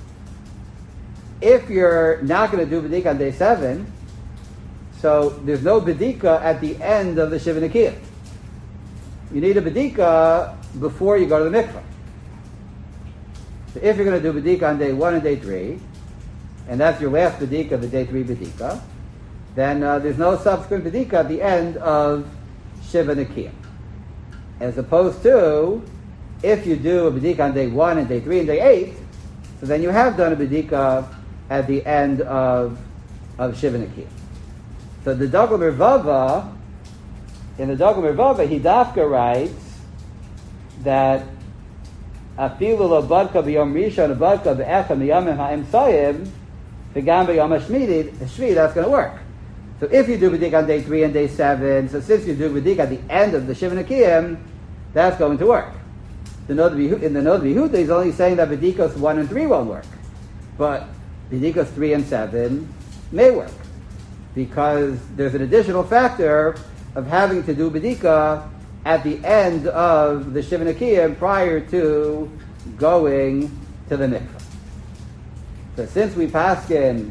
if you're not going to do bedika on day seven, so there's no bedika at the end of the Shiva Nikiyah. You need a bedika before you go to the mikvah. So if you're going to do bedika on day one and day three, and that's your last bedika, the day three bedika, then uh, there's no subsequent bedika at the end of Shiva Nikiyah. As opposed to, if you do a bedika on day one and day three and day eight, so then you have done a bedika at the end of of Shiva Nikiyah. So the Dagul Mervava, in the Dagul Mervava, he dafka writes that afilu lo badka b'yom rishon badka be'echa miyamim ha'emsayim v'gam b'yom hashmini shvi, that's going to work. So if you do bedika on day three and day seven, so since you do bedika at the end of the Shiva Nikiyah, that's going to work. The Nod Yehuda, in the Nod Yehuda, he's only saying that bedikos one and three won't work, but bedikos three and seven may work, because there's an additional factor of having to do bedika at the end of the Shiva Nikiyah prior to going to the mikvah. So since we paskin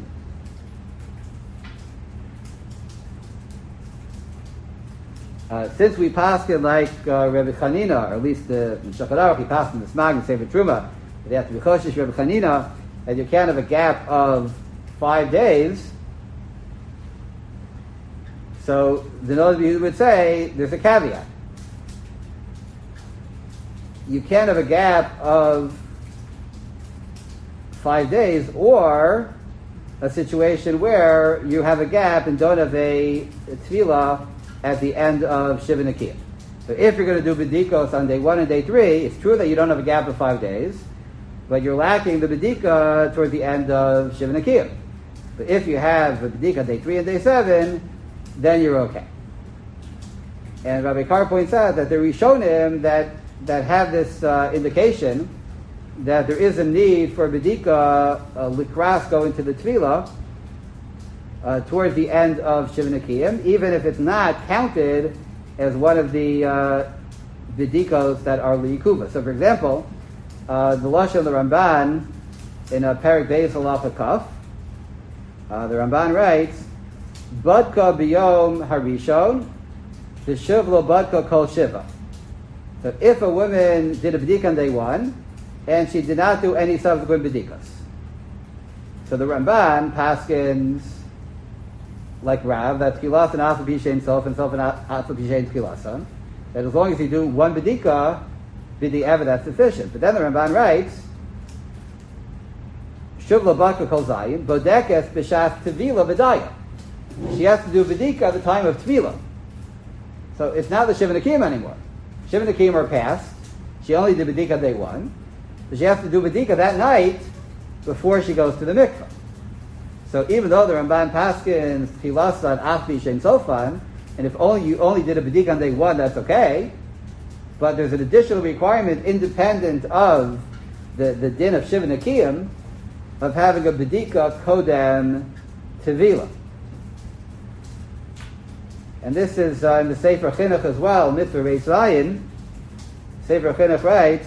uh, since we paskin like uh, Rebbe Chanina, or at least the Shulchan Aruch, he paskin the Smag and Sefer Truma, they have to be choshish Rebbe Chanina, and you can't have a gap of five days. So the Nod Yehuda would say there's a caveat. You can't have a gap of five days, or a situation where you have a gap and don't have a, a tefillah at the end of Shiva Nikiyah. So if you're going to do bedikos on day one and day three, it's true that you don't have a gap of five days, but you're lacking the bedika toward the end of Shiva Nikiyah. But if you have a bedika day three and day seven, then you're okay. And Rabbi Karp points out that the Rishonim that that have this uh, indication that there is a need for bedika uh, likras going to the tefillah uh, towards the end of Shiva Nikiyah, even if it's not counted as one of the uh, bedikos that are liyikuva. So, for example, uh, the lashon of the Ramban in a Perek Beis Halacha Kaf, uh, the Ramban writes, "Badka biyom harishon, t'shuv lo badka kol shiva." So, if a woman did a bedika on day one and she did not do any subsequent bedikas, so the Ramban paskins like Rav that tchilas and asaf b'shein sof and sof and asaf b'shein tchilasan, that as long as you do one bedika, b'di ever, that's sufficient. But then the Ramban writes, "Shuv lo badka kol zayin bodekes b'shas tevila v'daya." She has to do bedika at the time of tefillah. So it's not the Shiva Nikiyah anymore. Shiva Nikiyah are passed. She only did bedika day one. So she has to do bedika that night before she goes to the mikvah. So even though the Ramban paskins tefillah afbi shein sofan, and if only you only did a bedika on day one, that's okay. But there's an additional requirement independent of the, the din of Shiva Nekiyim of having a bedika kodem tevila. And this is uh, in the Sefer Chinuch as well, Mitzvah Reis Zayin. Sefer Chinuch writes,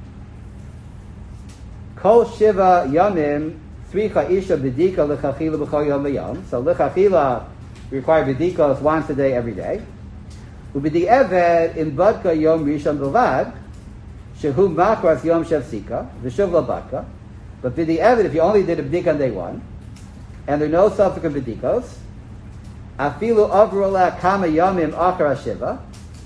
Kol Shiva Yamim Tzricha Isha Bedika L'chachila B'chol Yom V'yom. So L'chachila require bedikos once a day, every day. Ubedi Eved in Badka Yom Rishon B'vad Shehu Makras Yom Shevsika V'shuv L'Badka. But B'di Eved, if you only did a bedika on day one, and there are no subsequent bedikos, Afilu Avrola Kama Yomim Achar Shiva,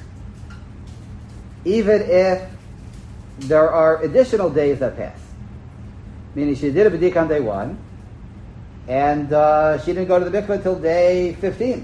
even if there are additional days that pass. Meaning she did a bedika on day one, and uh, she didn't go to the mikveh until day fifteen.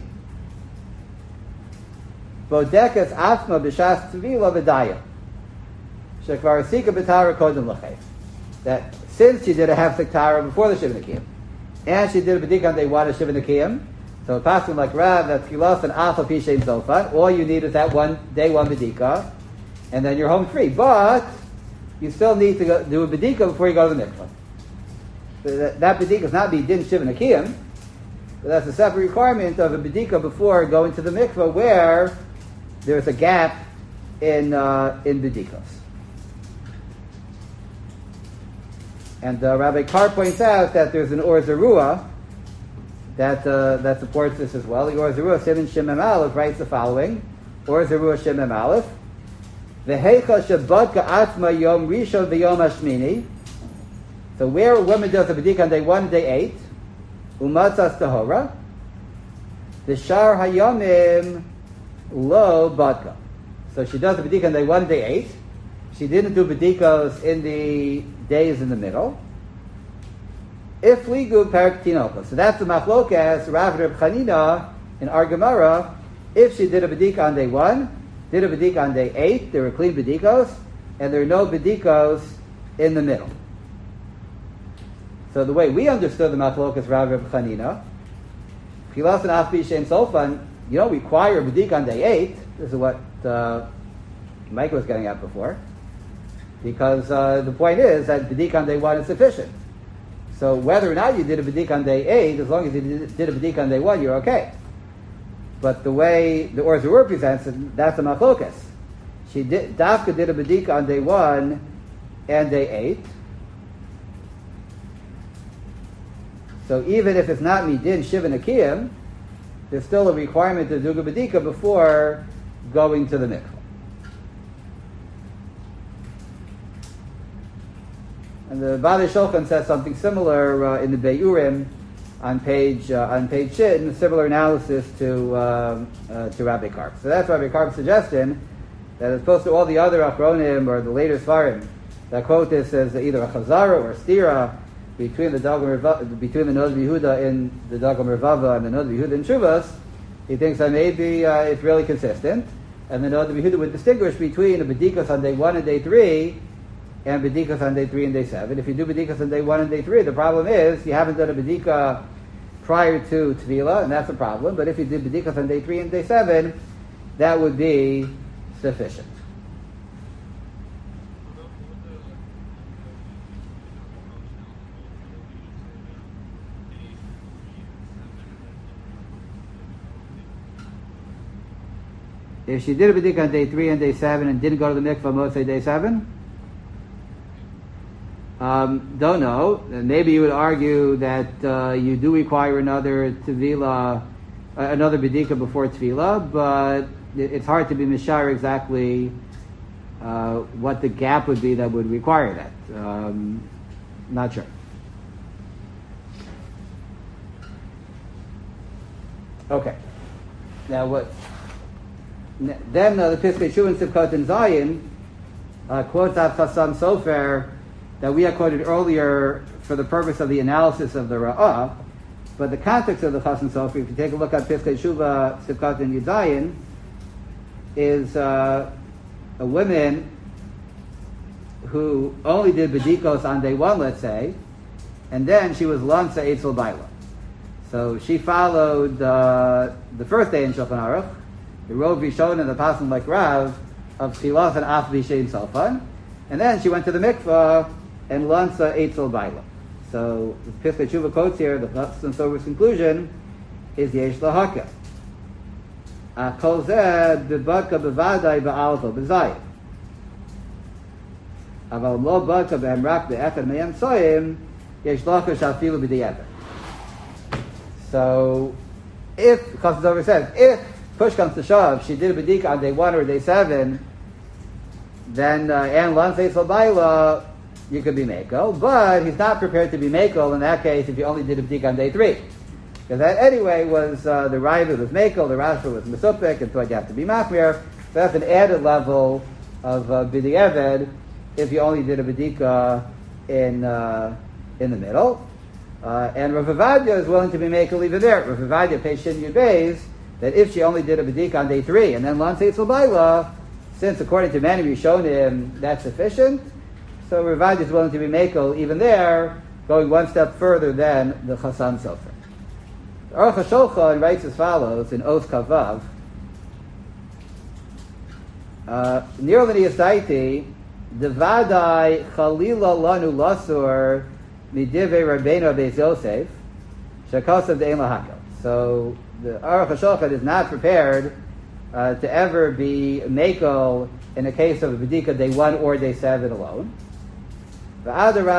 Bodekas Asma B'shas Tvila V'daya. Shekvar Sika B'tara Kodem L'chei. That since she did a hefsek tara before the Shiva Nekiyim, and she did a bedika on day one of Shiva Nekiyim, so passing like Rav, that Tchilas and Alpha Pishem Zofan, all you need is that one day one bedika, and then you're home free. But you still need to go, do a bedika before you go to the mikveh. So that, that bedika is not be din Shiva Nekiyim, but that's a separate requirement of a bedika before going to the mikveh, where there's a gap in uh, in bedikos. And uh, Rabbi Carr points out that there's an Or Zarua that uh, that supports this as well. The Or Zarua Simon Shem Mem Aleph writes the following: Or Zarua Shem Mem Aleph, V'heicha shebadka atma yom rishon v'yom hashmini. So where a woman does a bedika on day one and day eight, umatzas tahora, the shar hayomim lo badka. So she does a bedika on day one and day eight. She didn't do bedikos in the days in the middle. If ligu perak tinoko. So that's the machlokas Rav Reb Chanina in our Gemara. If she did a bedika on day one, did a bedika on day eight, there were clean bedikos, and there are no bedikos in the middle. So the way we understood the machlokas Rav Reb Chanina, Chilas and Afbi Shem Solfan, you don't require a bedika on day eight. This is what uh, Mike was getting at before. Because uh, the point is that bedika on day one is sufficient. So whether or not you did a bedika on day eight, as long as you did, did a bedika on day one, you're okay. But the way the Or Zarua presents it, that's the machlokas. She did, Dafka did a bedika on day one and day eight. So even if it's not midin Shiva Nekiyim, there's still a requirement to do a bedika before going to the mikveh. And the Baalei Shulchan says something similar uh, in the Beiurim on page uh, on page Shin, similar analysis to um, uh, to Rabbi Karp. So that's Rabbi Karp's suggestion that as opposed to all the other Achronim or the later Svarim that quote this as either a Chazara or a Stira between the Dagam Merva, between the Nod Yehuda in the Dagam Mervava and the Nod Yehuda in Shuvas, he thinks that maybe uh, it's really consistent, and the Nod Yehuda would distinguish between a Bedikas on day one and day three and Bedikas on day three and day seven. If you do Bedikas on day one and day three, the problem is you haven't done a Bedika prior to Tvila, and that's a problem. But if you did Bedikas on day three and day seven, that would be sufficient. If she did a Bedika on day three and day seven and didn't go to the mikvah Motzei day seven, Um, don't know. Maybe you would argue that uh, you do require another tevila, uh, another bedika before tevila, but it, it's hard to be mishar exactly uh, what the gap would be that would require that. Um, not sure. Okay. Now what? Then uh, the Piskei Shuv and Sivkot and Zayin uh, quotes Av Chassam Sofer that we had quoted earlier for the purpose of the analysis of the Ra'ah, but the context of the Chassan Sofer, if you take a look at Piskei Shuva, Sivkat and Yudayin, is uh, a woman who only did Bedikos on day one, let's say, and then she was Lansa Eitzel Baila. So she followed uh, the first day in Shulchan Aruch, the Rov Rishon and the Pasuk like Rav, of Tchilas and Af B'Shem Salfan, and then she went to the mikvah and lansa eitzel baila. So the Pischei Tshuva quotes here, the Chassan Sober's conclusion is yesh lahaka. Kol zeh bebaka bevadai ba'alto b'zayim. Aval lo baka behem rak be'echad me'em soyim yesh lahaka shafilu b'di'ever. So if, Chassan Sober says, if push comes to shove, she did a bedika on day one or day seven, then uh, and lansa eitzel baila, you could be Mako, but he's not prepared to be Mako in that case if you only did a b'dik on day three. Because that anyway was, uh, the Raiva was Mako, the Rashba was Mesupik, and so you have to be Machmir. So that's an added level of uh, B'di'eved if you only did a b'dika in uh, in the middle. Uh, and Rav Avadia is willing to be Mako even there. Rav Avadia pays Shin Yud Beis that if she only did a b'dika on day three and then Lansa Eitzel Baila, since according to many Rishonim that's sufficient, so Ravad is willing to be Mako even there, going one step further than the Chassan Sofer. The Aruch HaShulchan writes as follows in Os Kavav: Nir L'ni Yasaiti, Devadai Chalila Lanu Lasur Midivei Rabbeinu Beis Yosef Shakasav De'en Lahakel. So the Aruch HaShulchan is not prepared uh, to ever be Mako in the case of a B'dika day one or day seven alone. And the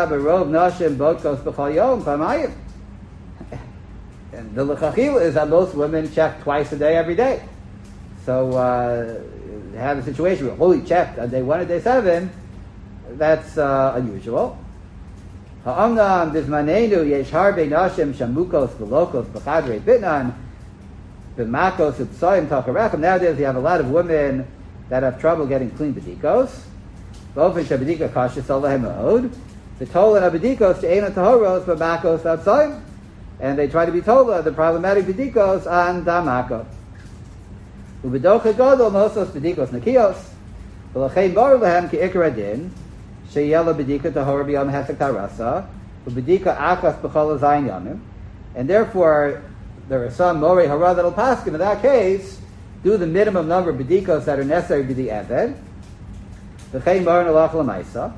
lechachil is that most women check twice a day, every day. So uh, have a situation where holy checked on day one or day seven, that's uh, unusual. Ha'amnam bizmanenu yesh harbe nashim shamukos v'lokos b'chadrei bitnan b'makos u'tsoyim tacharechem. Nowadays you have a lot of women that have trouble getting clean b'dikos. Bofen shabedika kasha salahem od. The tola and abedikos to ena tahoros b'makos outside, and they try to be tola the problematic bedikos on damako. Ubedocha gadol mosos bedikos nakios. V'lachem bar lehem ki ikra din sheyela bedika tahor b'yom hesek tarasa ubedika achas b'chol zayin yamim, and therefore there are some morei hara that'll pass in that case do the minimum number of bedikos that are necessary to be the eved. V'chein bar nalach l'maisa.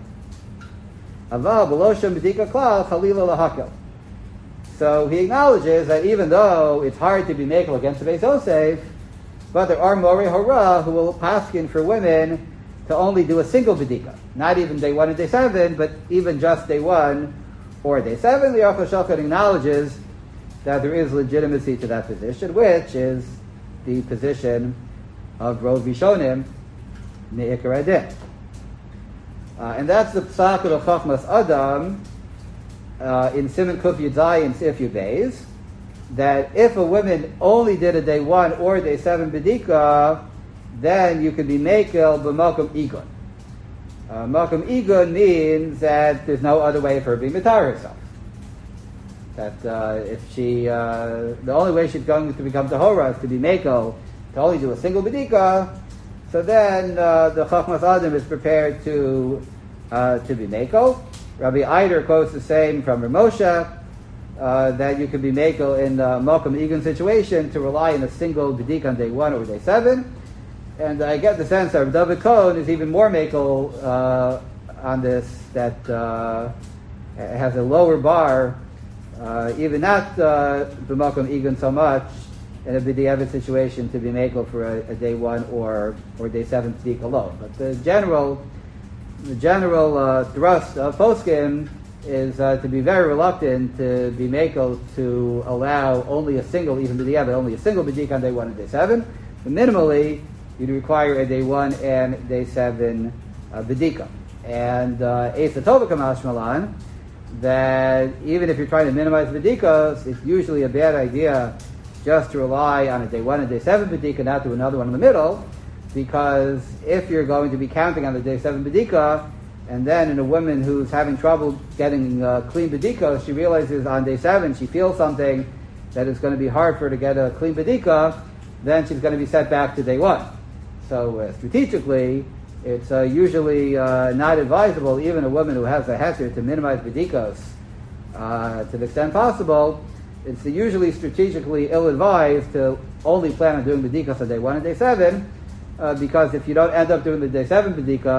Aval b'lo shem bedika klal chalila lahakel. So he acknowledges that even though it's hard to be makel against the Beis Yosef, but there are morei hara who will paskin for women to only do a single bedika, not even day one and day seven, but even just day one or day seven. The Aruch HaShulchan acknowledges that there is legitimacy to that position, which is the position of Rov Rishonim Me'ikar Adin. Uh, and that's the psak of Chachmas Adam uh, in Siman Kuf Yudai and Sif Yubeis, that if a woman only did a day one or day seven bedika, then you could be mekel b'malkum igun. Uh, malkum igun means that there's no other way for her to be mitar herself. That uh, if she, uh, the only way she's going to become tahora is to be mekel, to only do a single bedika, so then uh, the Chachmas Adam is prepared to uh, to be mekel. Rabbi Eider quotes the same from Ramosha, uh, that you could be mekel in the malkum igun situation to rely on a single bedika on day one or day seven. And I get the sense that David Cohen is even more makel uh, on this, that uh, has a lower bar, uh, even not the Malcolm Egan so much, in a b'diavad situation to be makel for a, a day one or or day seven tzdik alone. But the general the general uh, thrust of poskim is uh, to be very reluctant to be makel to allow only a single, even b'diavad, only a single b'dik on day one and day seven. But minimally, you'd require a day one and day seven uh, bedika. And uh, Eisa Tova Kamash Malan, that even if you're trying to minimize bedikos, it's usually a bad idea just to rely on a day one and day seven bedika, not do another one in the middle, because if you're going to be counting on the day seven bedika, and then in a woman who's having trouble getting uh, clean bedikos, she realizes on day seven she feels something that it's going to be hard for her to get a clean bedika, then she's going to be set back to day one. So uh, strategically, it's uh, usually uh, not advisable, even a woman who has a heter, to minimize bedikos uh, to the extent possible. It's usually strategically ill-advised to only plan on doing bedikos on day one and day seven, uh, because if you don't end up doing the day seven bedika,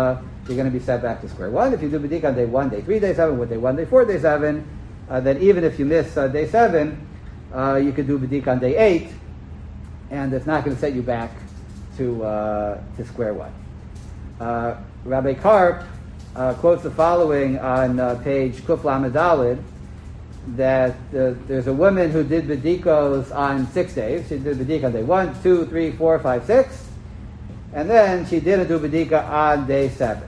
you're going to be set back to square one. If you do B'dika on day one, day three, day seven, with day one, day four, day seven, uh, then even if you miss uh, day seven, uh, you could do B'dika on day eight, and it's not going to set you back to uh, to square one. Uh, Rabbi Karp uh, quotes the following on uh, page Kuf Lamed Daled, that uh, there's a woman who did B'dikos on six days. She did B'dika on day one, two, three, four, five, six, and then she didn't do B'dika on day seven.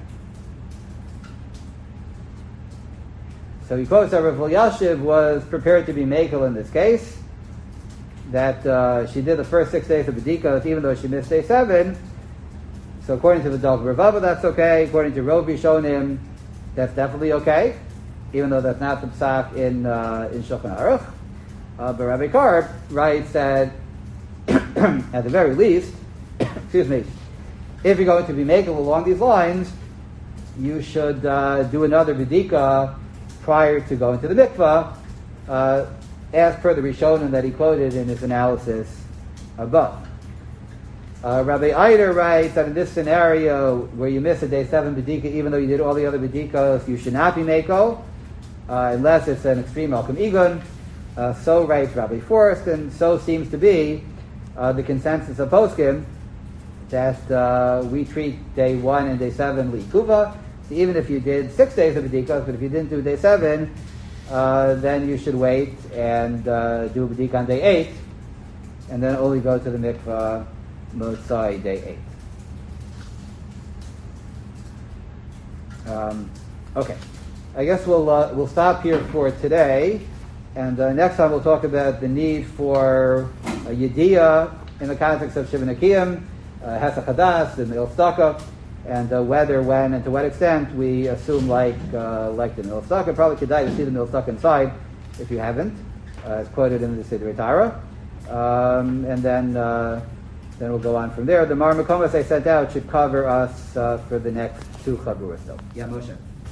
So he quotes that Rav Elyashiv was prepared to be Mekel in this case, that uh, she did the first six days of B'dikos even though she missed day seven. So according to the Dog Ravava, that's okay. According to Rov Rishonim, that's definitely okay, even though that's not the psak in uh, in Shulchan Aruch. Uh, but Rabbi Karp writes that at the very least, excuse me, if you're going to be making along these lines, you should uh, do another B'dika prior to going to the mikvah, uh, as per the Rishonim that he quoted in his analysis above. Uh, Rabbi Eider writes that in this scenario where you miss a day seven B'dika, even though you did all the other B'dikos, you should not be Meko, uh, unless it's an extreme Malkum Igun. Uh, so writes Rabbi Forrest, and so seems to be uh, the consensus of Poskim, that uh, we treat day one and day seven Likuva. So even if you did six days of B'dikos, but if you didn't do day seven, uh, then you should wait and uh, do B'dika on day eight, and then only go to the mikvah Motzai day eight. Um, okay, I guess we'll uh, we'll stop here for today, and uh, next time we'll talk about the need for a yediyah in the context of Shiva Nekiyim, uh, Hesach Hadas, and the Ilstaka, and uh, whether, when, and to what extent we assume like uh, like the Milstaka. Probably could die to see the Milstaka inside if you haven't. Uh, it's quoted in the Sidrei Torah, um, and then. Uh, Then we'll go on from there. The Mar Makomas I sent out should cover us uh, for the next two Chaburas. Yeah, Moshe.